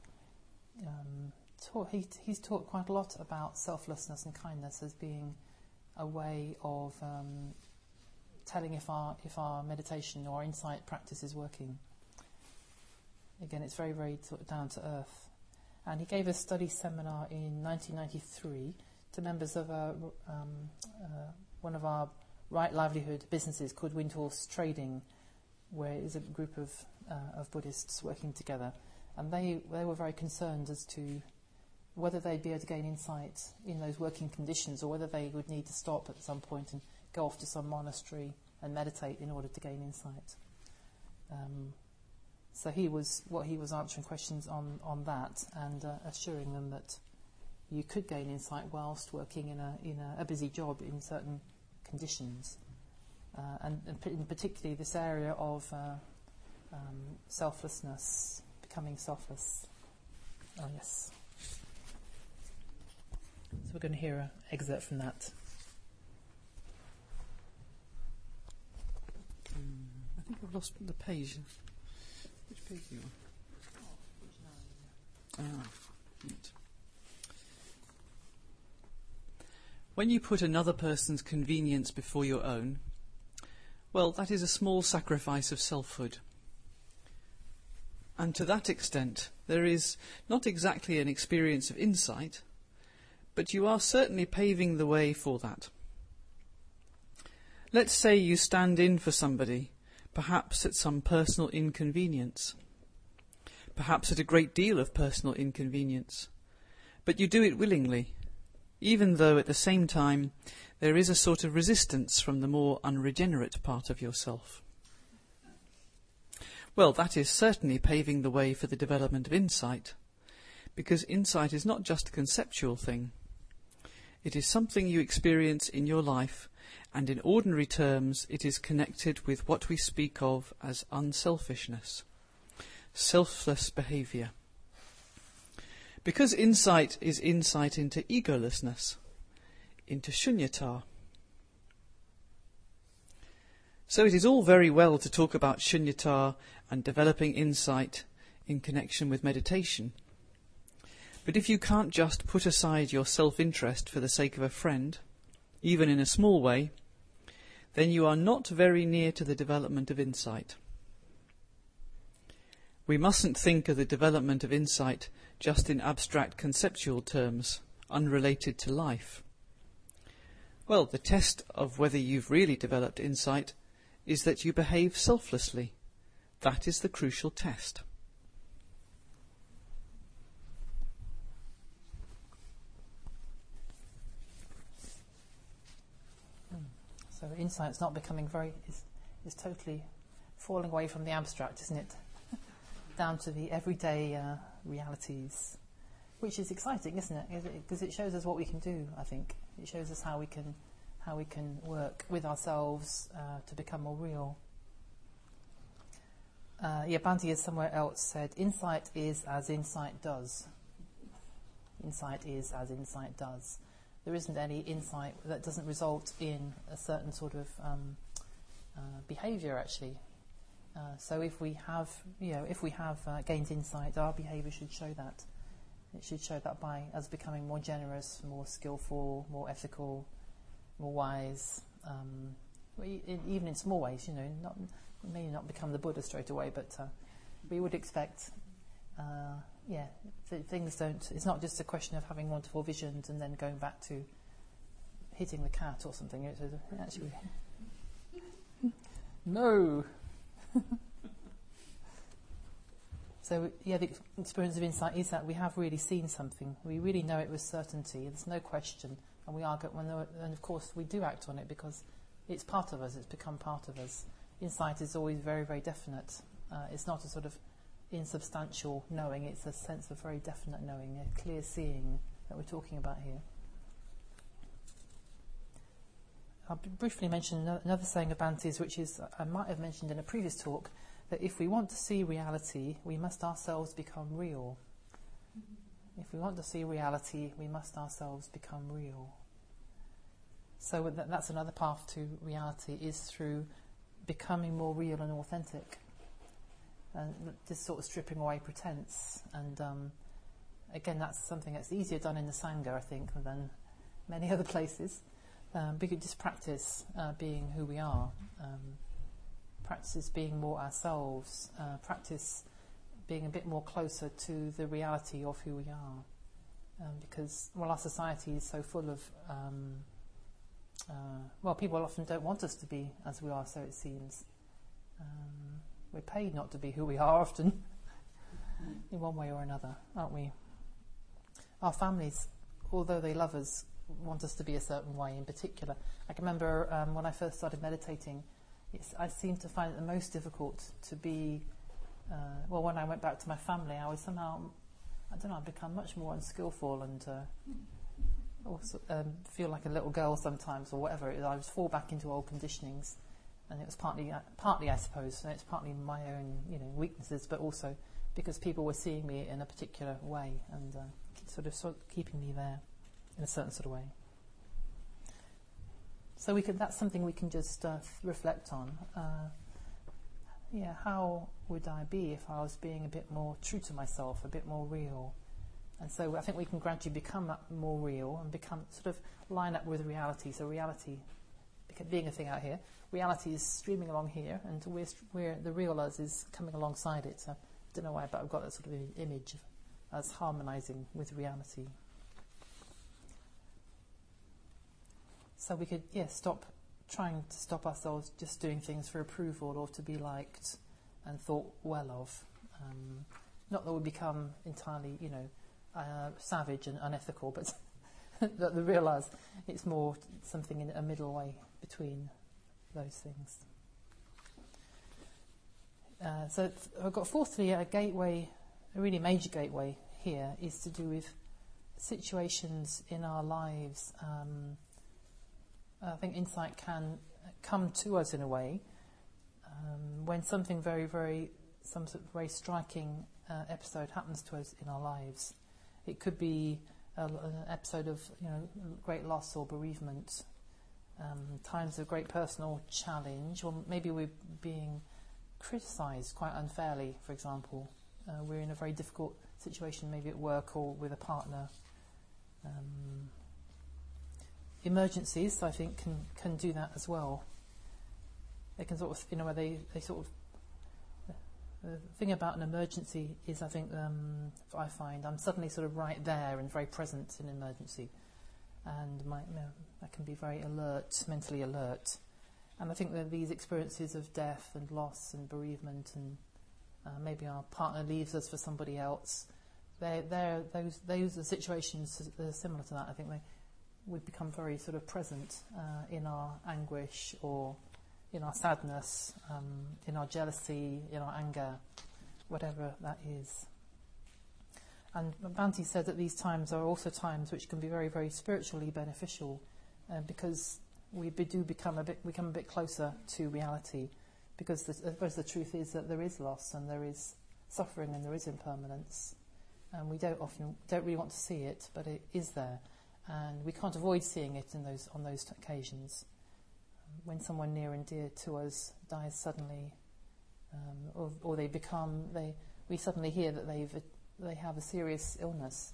he's taught quite a lot about selflessness and kindness as being a way of telling if our meditation or insight practice is working. Again, it's very, very sort of down to earth. And he gave a study seminar in 1993 to members of one of our right livelihood businesses called Windhorse Trading, where it is a group of Buddhists working together. And they were very concerned as to whether they'd be able to gain insight in those working conditions, or whether they would need to stop at some point and go off to some monastery and meditate in order to gain insight. So he was answering questions on that, and assuring them that you could gain insight whilst working in a busy job in certain conditions, and particularly this area of selflessness, becoming selfless. Oh yes. So we're going to hear an excerpt from that. I think I've lost the page. Which page are you on? Right. When you put another person's convenience before your own, well, that is a small sacrifice of selfhood. And to that extent, there is not exactly an experience of insight, but you are certainly paving the way for that. Let's say you stand in for somebody, perhaps at some personal inconvenience, perhaps at a great deal of personal inconvenience, but you do it willingly, even though at the same time there is a sort of resistance from the more unregenerate part of yourself. Well, that is certainly paving the way for the development of insight, because insight is not just a conceptual thing. It is something you experience in your life, and in ordinary terms it is connected with what we speak of as unselfishness, selfless behaviour. Because insight is insight into egolessness, into shunyata. So it is all very well to talk about shunyata and developing insight in connection with meditation. But if you can't just put aside your self-interest for the sake of a friend, even in a small way, then you are not very near to the development of insight. We mustn't think of the development of insight just in abstract conceptual terms, unrelated to life. Well, the test of whether you've really developed insight is that you behave selflessly. That is the crucial test. So insight's not becoming is totally falling away from the abstract, isn't it? Down to the everyday realities, which is exciting, isn't it? Because it shows us what we can do. I think it shows us how we can work with ourselves to become more real. Bhante has somewhere else said, "Insight is as insight does." Insight is as insight does. There isn't any insight that doesn't result in a certain sort of behaviour, actually. So if we have gained insight, our behaviour should show that. It should show that by us becoming more generous, more skillful, more ethical, more wise. Even in small ways, maybe not become the Buddha straight away, but we would expect. Things don't. It's not just a question of having wonderful visions and then going back to hitting the cat or something. It's actually no. So the experience of insight is that we have really seen something. We really know it with certainty. There's no question, and and of course we do act on it because it's part of us. It's become part of us. Insight is always very, very definite. It's not a sort of insubstantial knowing. It's a sense of very definite knowing, a clear seeing that we're talking about here. I'll briefly mention another saying of Bhante's, which is I might have mentioned in a previous talk, that if we want to see reality, we must ourselves become real. If we want to see reality, we must ourselves become real. So that's another path to reality, is through becoming more real and authentic, and just sort of stripping away pretense. And again, that's something that's easier done in the Sangha, I think, than many other places. We could just practice being who we are, practice being more ourselves, practice being a bit more closer to the reality of who we are, because our society is so full of people often don't want us to be as we are, so it seems. We're paid not to be who we are often, in one way or another, aren't we? Our families, although they love us, want us to be a certain way in particular. I can remember when I first started meditating, I seemed to find it the most difficult to be, when I went back to my family, I was somehow, I'd become much more unskillful and also feel like a little girl sometimes or whatever. I would fall back into old conditionings, and it was partly I suppose, and it's partly my own weaknesses, but also because people were seeing me in a particular way and sort of keeping me there in a certain sort of way. So that's something we can just reflect on. How would I be if I was being a bit more true to myself, a bit more real? And so I think we can gradually become more real and become sort of line up with reality. So reality being a thing out here, reality is streaming along here, and we're the real us is coming alongside it. So I don't know why, but I've got that sort of image of us harmonising with reality. So we could, stop trying to stop ourselves just doing things for approval or to be liked and thought well of. Not that we become entirely, savage and unethical, but that we realise it's more something in a middle way between those things. So I've got fourthly a gateway, a really major gateway here is to do with situations in our lives. I think insight can come to us in a way when something some sort of very striking episode happens to us in our lives. It could be an episode of great loss or bereavement, times of great personal challenge, or maybe we're being criticised quite unfairly, for example. We're in a very difficult situation, maybe at work or with a partner. Emergencies, I think, can do that as well. They can sort of, they sort of. The thing about an emergency is, I think, I find I'm suddenly sort of right there and very present in an emergency, and I can be very alert, mentally alert. And I think that these experiences of death and loss and bereavement, and maybe our partner leaves us for somebody else, those are situations that are similar to that. I think we become very sort of present in our anguish or in our sadness, in our jealousy, in our anger, whatever that is. And Bhante said that these times are also times which can be very, very spiritually beneficial, because we do become a bit closer to reality. Because I suppose the truth is that there is loss and there is suffering and there is impermanence, and we don't really want to see it, but it is there, and we can't avoid seeing it on those occasions. When someone near and dear to us dies suddenly, or we suddenly hear that they have a serious illness.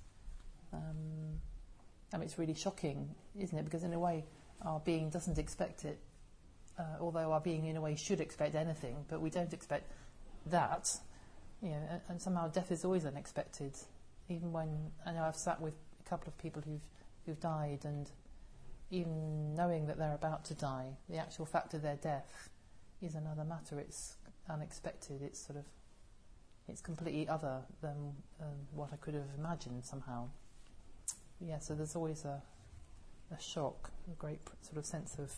It's really shocking, isn't it? Because in a way, our being doesn't expect it, although our being in a way should expect anything, but we don't expect that. And somehow death is always unexpected. Even when I know I've sat with a couple of people who've died, and even knowing that they're about to die, the actual fact of their death is another matter. It's unexpected. It's completely other than what I could have imagined somehow. Yeah, so there's always a shock, a great sort of sense of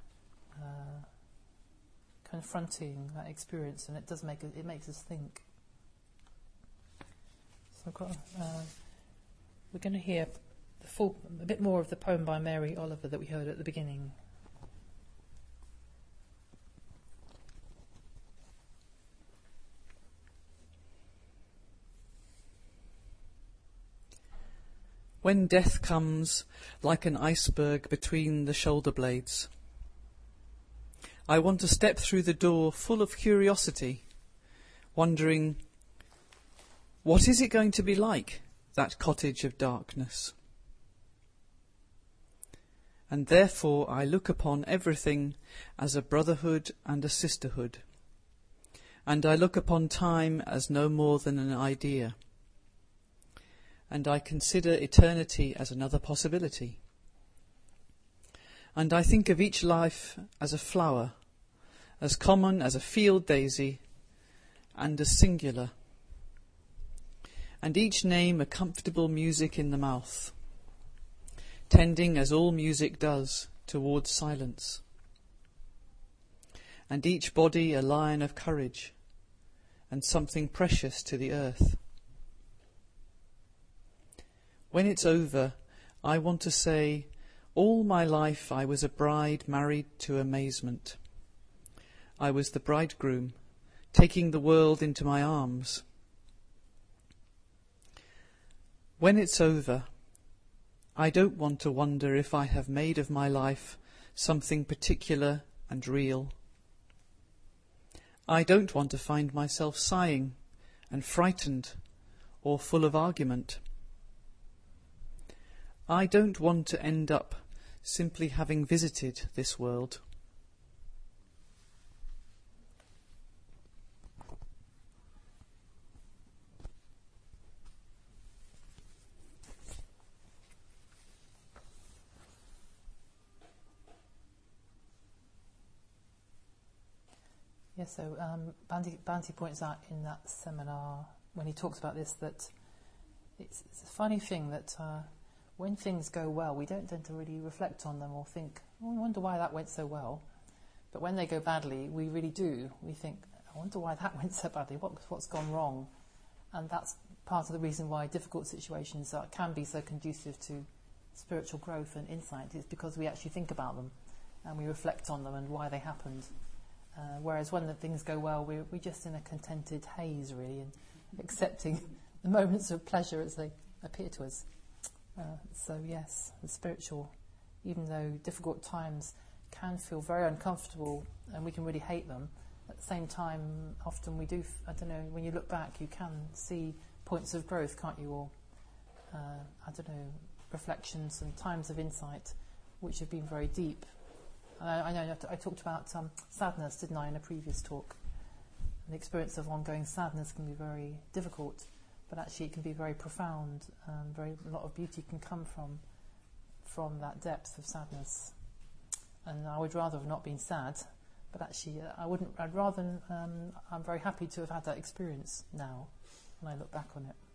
confronting that experience, and it makes us think. So we're going to hear a bit more of the poem by Mary Oliver that we heard at the beginning. When death comes like an iceberg between the shoulder blades, I want to step through the door full of curiosity, wondering, what is it going to be like, that cottage of darkness? And therefore I look upon everything as a brotherhood and a sisterhood, and I look upon time as no more than an idea, and I consider eternity as another possibility, and I think of each life as a flower, as common as a field daisy, and as singular, and each name a comfortable music in the mouth, tending as all music does towards silence, and each body a lion of courage, and something precious to the earth. When it's over, I want to say, all my life I was a bride married to amazement. I was the bridegroom, taking the world into my arms. When it's over, I don't want to wonder if I have made of my life something particular and real. I don't want to find myself sighing and frightened or full of argument. I don't want to end up simply having visited this world. Yeah, so Banti points out in that seminar, when he talks about this, that it's a funny thing that when things go well, we don't tend to really reflect on them or think, oh, I wonder why that went so well. But when they go badly, we really do. We think, I wonder why that went so badly. What's gone wrong? And that's part of the reason why difficult situations can be so conducive to spiritual growth and insight. Is because we actually think about them and we reflect on them and why they happened. Whereas when the things go well, we're just in a contented haze, really, and accepting the moments of pleasure as they appear to us. So yes, the spiritual, even though difficult times can feel very uncomfortable and we can really hate them, at the same time, often we do, I don't know, when you look back, you can see points of growth, can't you? Or, reflections and times of insight which have been very deep. I know I talked about sadness, didn't I, in a previous talk? The experience of ongoing sadness can be very difficult, but actually it can be very profound. A lot of beauty can come from that depth of sadness. And I would rather have not been sad, but actually I'm very happy to have had that experience now when I look back on it.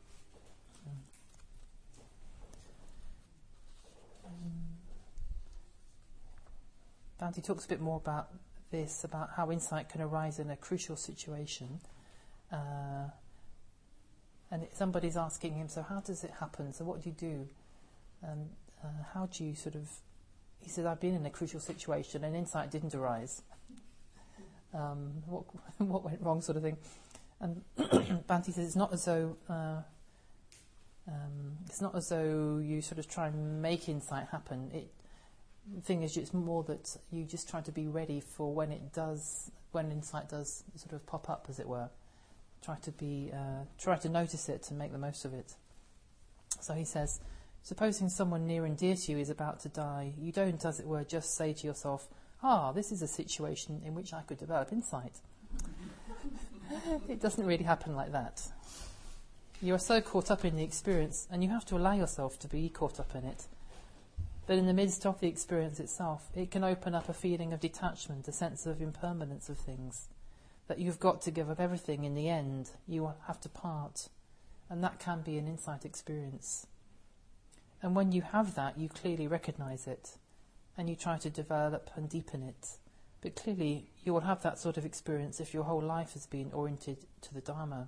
Banti talks a bit more about this, about how insight can arise in a crucial situation. And somebody's asking him, so how does it happen? So what do you do? And how do you he said, I've been in a crucial situation and insight didn't arise. What went wrong, sort of thing? And Banti says it's not as though you sort of try and make insight happen. The thing is, it's more that you just try to be ready for when insight does sort of pop up, as it were. Try to notice it and make the most of it. So he says, supposing someone near and dear to you is about to die, you don't, as it were, just say to yourself, this is a situation in which I could develop insight. It doesn't really happen like that. You are so caught up in the experience, and you have to allow yourself to be caught up in it. But in the midst of the experience itself, it can open up a feeling of detachment, a sense of impermanence of things, that you've got to give up everything in the end. You have to part, and that can be an insight experience. And when you have that, you clearly recognise it, and you try to develop and deepen it. But clearly, you will have that sort of experience if your whole life has been oriented to the Dharma.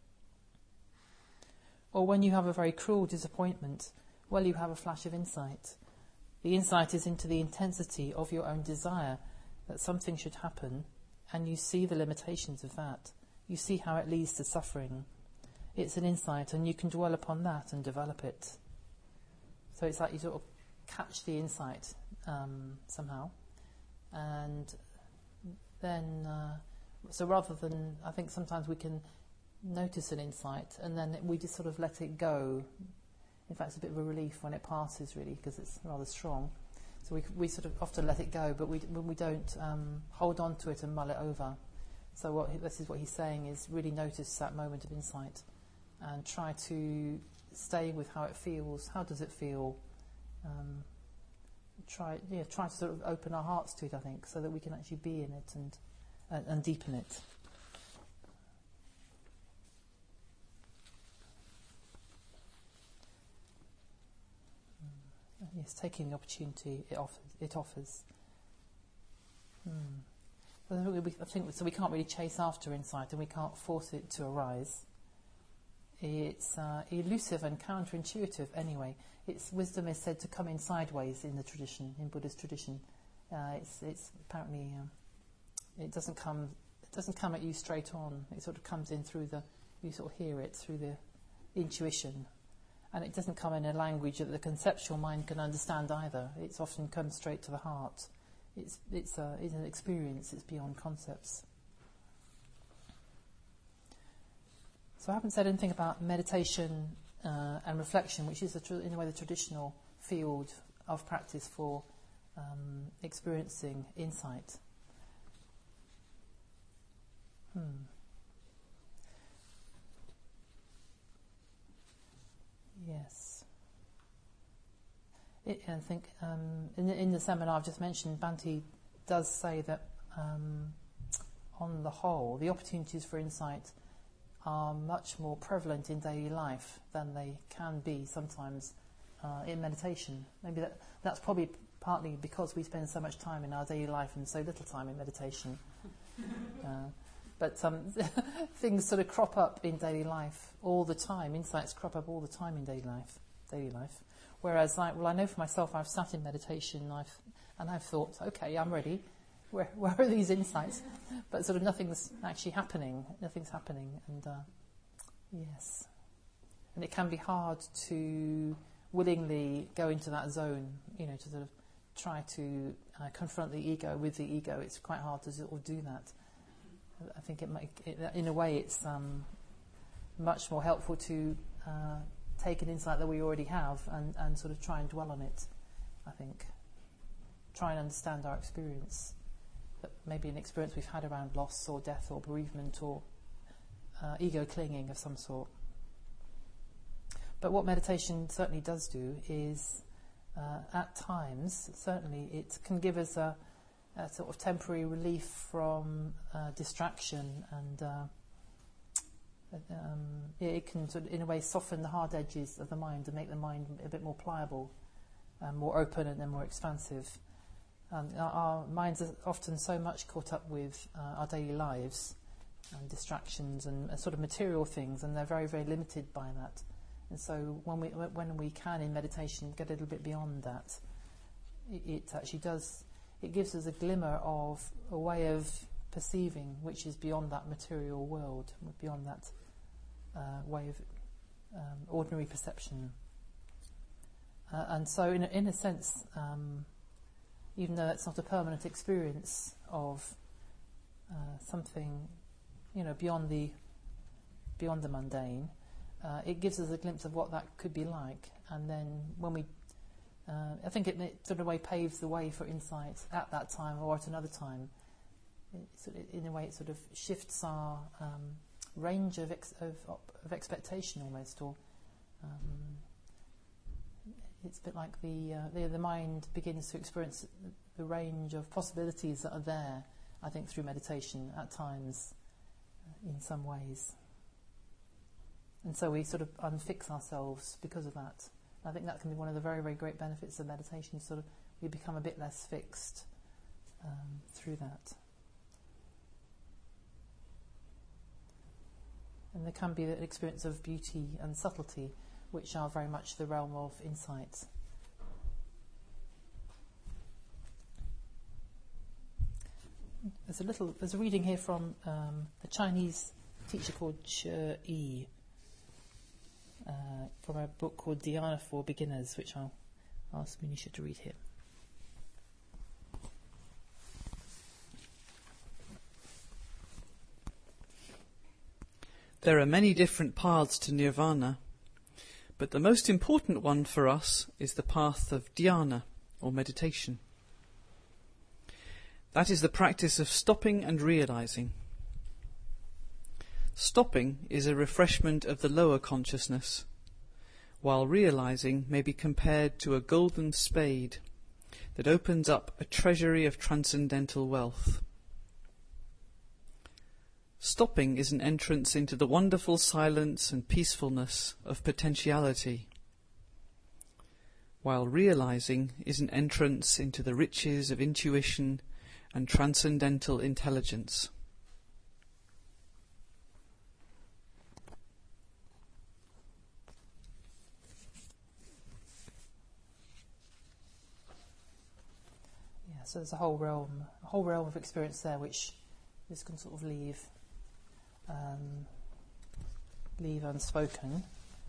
Or when you have a very cruel disappointment, well, you have a flash of insight. The insight is into the intensity of your own desire that something should happen, and you see the limitations of that. You see how it leads to suffering. It's an insight, and you can dwell upon that and develop it. So it's like you sort of catch the insight somehow, and then so rather than, I think sometimes we can notice an insight and then we just sort of let it go. In fact, it's a bit of a relief when it passes, really, because it's rather strong. So we sort of often let it go, but we don't hold on to it and mull it over. So this is what he's saying, is really notice that moment of insight and try to stay with how it feels. How does it feel? Try to sort of open our hearts to it, I think, so that we can actually be in it and deepen it. Yes, taking the opportunity it offers. I think so. We can't really chase after insight, and we can't force it to arise. It's elusive and counterintuitive. Anyway, wisdom is said to come in sideways in the tradition, in Buddhist tradition. It's apparently it doesn't come at you straight on. It sort of comes in you sort of hear it through the intuition. And it doesn't come in a language that the conceptual mind can understand either. It's often comes straight to the heart. It's an experience. It's beyond concepts. So I haven't said anything about meditation and reflection, which is in a way the traditional field of practice for experiencing insight. Yes. I think in the seminar I've just mentioned, Banti does say that on the whole, the opportunities for insight are much more prevalent in daily life than they can be sometimes in meditation. Maybe that's probably partly because we spend so much time in our daily life and so little time in meditation. But things sort of crop up in daily life all the time. Insights crop up all the time in daily life. Whereas, I know for myself, I've sat in meditation and I've thought, okay, I'm ready. Where are these insights? But sort of nothing's actually happening. Nothing's happening. And yes. And it can be hard to willingly go into that zone, to sort of try to confront the ego with the ego. It's quite hard to sort of do that. I think in a way it's much more helpful to take an insight that we already have and sort of try and dwell on it, I think. Try and understand our experience. That maybe an experience we've had around loss or death or bereavement or ego clinging of some sort. But what meditation certainly does do is, at times, certainly it can give us a sort of temporary relief from distraction, and it can sort of, in a way, soften the hard edges of the mind and make the mind a bit more pliable, more open and then more expansive. Our minds are often so much caught up with our daily lives and distractions and sort of material things, and they're very, very limited by that. And so when we can in meditation get a little bit beyond that, it actually does. It gives us a glimmer of a way of perceiving which is beyond that material world, beyond that way of ordinary perception. And so, in a sense, even though it's not a permanent experience of something, beyond the mundane, it gives us a glimpse of what that could be like. And then when we I think it sort of way paves the way for insight at that time or at another time. In a way, it sort of shifts our range of expectation almost, or it's a bit like the mind begins to experience the range of possibilities that are there, I think, through meditation at times, in some ways. And so we sort of unfix ourselves because of that. I think that can be one of the very, very great benefits of meditation. Sort of, we become a bit less fixed through that. And there can be an experience of beauty and subtlety, which are very much the realm of insight. There's a reading here from a Chinese teacher called Che Yi, from a book called Dhyana for Beginners, which I'll ask Manisha to read here. There are many different paths to nirvana, but the most important one for us is the path of dhyana, or meditation. That is the practice of stopping and realizing. Stopping is a refreshment of the lower consciousness, while realizing may be compared to a golden spade that opens up a treasury of transcendental wealth. Stopping is an entrance into the wonderful silence and peacefulness of potentiality, while realizing is an entrance into the riches of intuition and transcendental intelligence. So there's a whole realm of experience there, which this can sort of leave unspoken.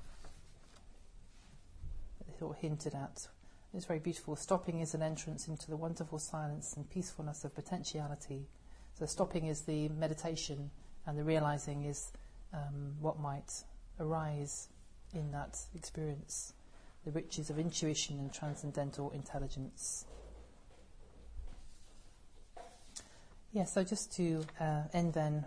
It's sort of hinted at. It's very beautiful. Stopping is an entrance into the wonderful silence and peacefulness of potentiality. So stopping is the meditation, and the realizing is what might arise in that experience, the riches of intuition and transcendental intelligence. Yeah, so just to end then,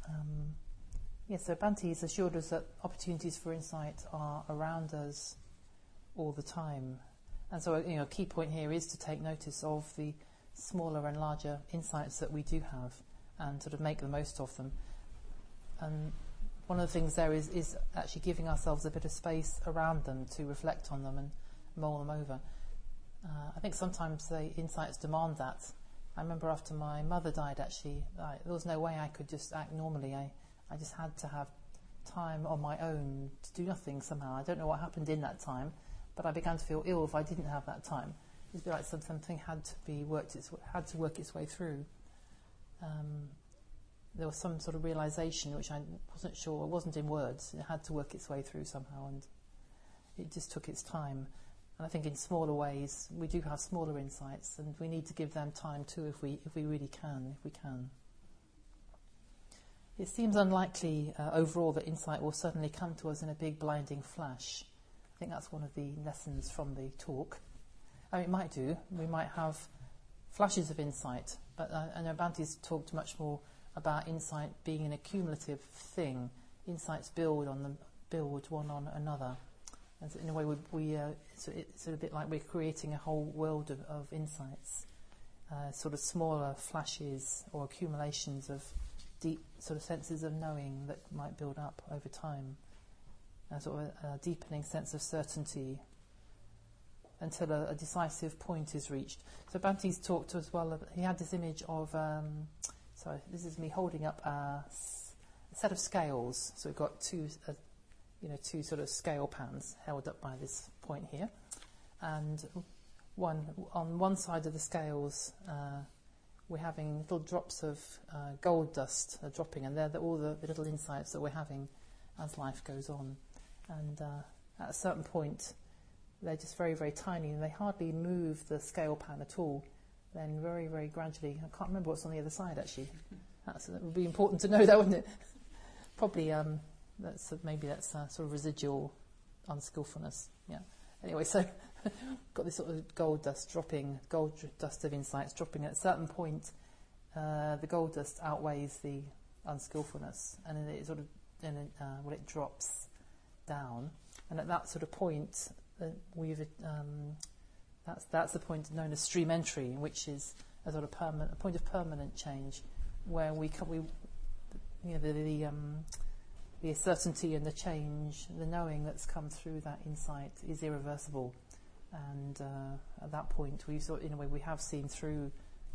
so Bhante has assured us that opportunities for insight are around us all the time. And so, a key point here is to take notice of the smaller and larger insights that we do have, and sort of make the most of them. And one of the things there is actually giving ourselves a bit of space around them to reflect on them and mull them over. I think sometimes the insights demand that. I remember after my mother died, actually, there was no way I could just act normally. I just had to have time on my own to do nothing somehow. I don't know what happened in that time, but I began to feel ill if I didn't have that time. It'd be like something had to work its way through. There was some sort of realization which I wasn't sure, it wasn't in words. It had to work its way through somehow, and it just took its time. And I think in smaller ways, we do have smaller insights, and we need to give them time too if we really can, if we can. It seems unlikely overall that insight will suddenly come to us in a big blinding flash. I think that's one of the lessons from the talk. I mean, it might do. We might have flashes of insight, but I know Bhante's talked much more about insight being an accumulative thing. Insights build one on another. And so in a way, it's a bit like we're creating a whole world of insights, sort of smaller flashes or accumulations of deep sort of senses of knowing that might build up over time, sort of a deepening sense of certainty until a decisive point is reached. So Bhante's talked as well. He had this image of. Sorry, this is me holding up a set of scales. So we've got two sort of scale pans held up by this point here, and on one side of the scales we're having little drops of gold dust dropping, and they're all the little insights that we're having as life goes on. And at a certain point, they're just very, very tiny, and they hardly move the scale pan at all. Then very, very gradually, I can't remember what's on the other side actually. That would be important to know that, wouldn't it? Probably maybe that's sort of residual unskillfulness. Yeah. Anyway, so got this sort of gold dust of insights dropping. At a certain point, the gold dust outweighs the unskillfulness, and then it sort of it drops down. And at that sort of point, that's the point known as stream entry, which is a sort of a point of permanent change, where the certainty and the change, the knowing that's come through that insight is irreversible. And at that point, we have seen through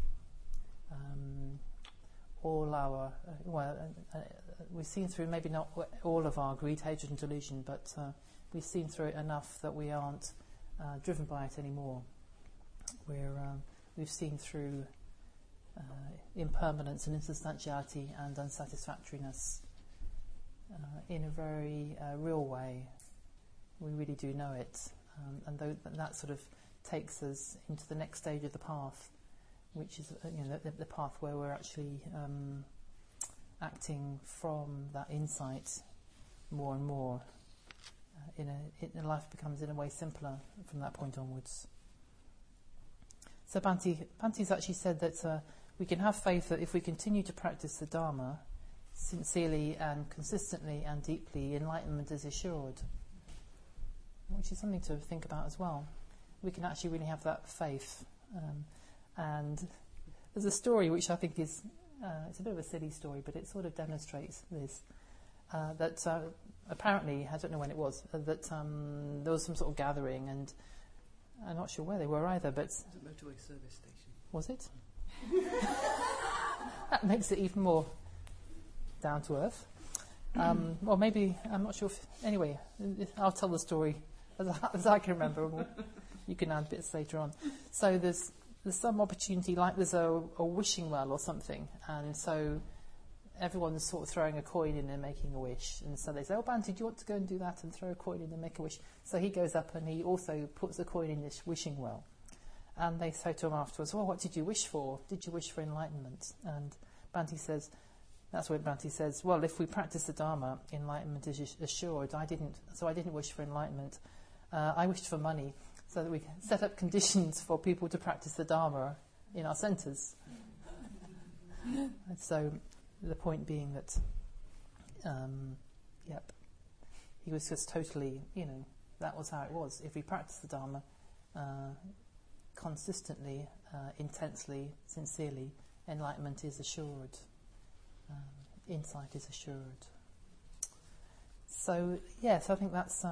all our we've seen through maybe not all of our greed, hatred, and delusion, but we've seen through it enough that we aren't driven by it anymore. We've seen through impermanence and insubstantiality and unsatisfactoriness in a very real way. We really do know it, and that sort of takes us into the next stage of the path, which is the path where we're actually acting from that insight more and more. Life becomes in a way simpler from that point onwards. So Bhante's actually said that we can have faith that if we continue to practice the Dharma sincerely and consistently and deeply, enlightenment is assured, which is something to think about as well. We can actually really have that faith. And there's a story which I think is it's a bit of a silly story, but it sort of demonstrates this. That apparently, I don't know when it was, that there was some sort of gathering, and I'm not sure where they were either, but... It was a motorway service station. Was it? That makes it even more down to earth. Or maybe, I'm not sure anyway, I'll tell the story as I can remember. You can add bits later on. So there's some opportunity, like there's a wishing well or something, and so everyone's sort of throwing a coin in and making a wish, and so they say, "Oh, Bhante, do you want to go and do that and throw a coin in and make a wish?" So he goes up and he also puts a coin in this wishing well, and they say to him afterwards, "Well, what did you wish for? Did you wish for enlightenment?" And Bhante says, that's when Bhante says, "Well, if we practice the Dharma, enlightenment is assured. I didn't wish for enlightenment. I wished for money, so that we can set up conditions for people to practice the Dharma in our centres." And so the point being that, he was just totally, that was how it was. If we practice the Dharma consistently, intensely, sincerely, enlightenment is assured. insight is assured. So yes, I think that's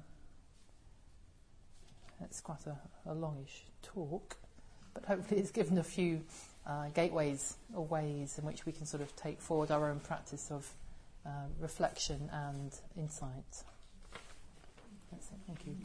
quite a longish talk, but hopefully it's given a few gateways or ways in which we can sort of take forward our own practice of reflection and insight. That's it. Thank you.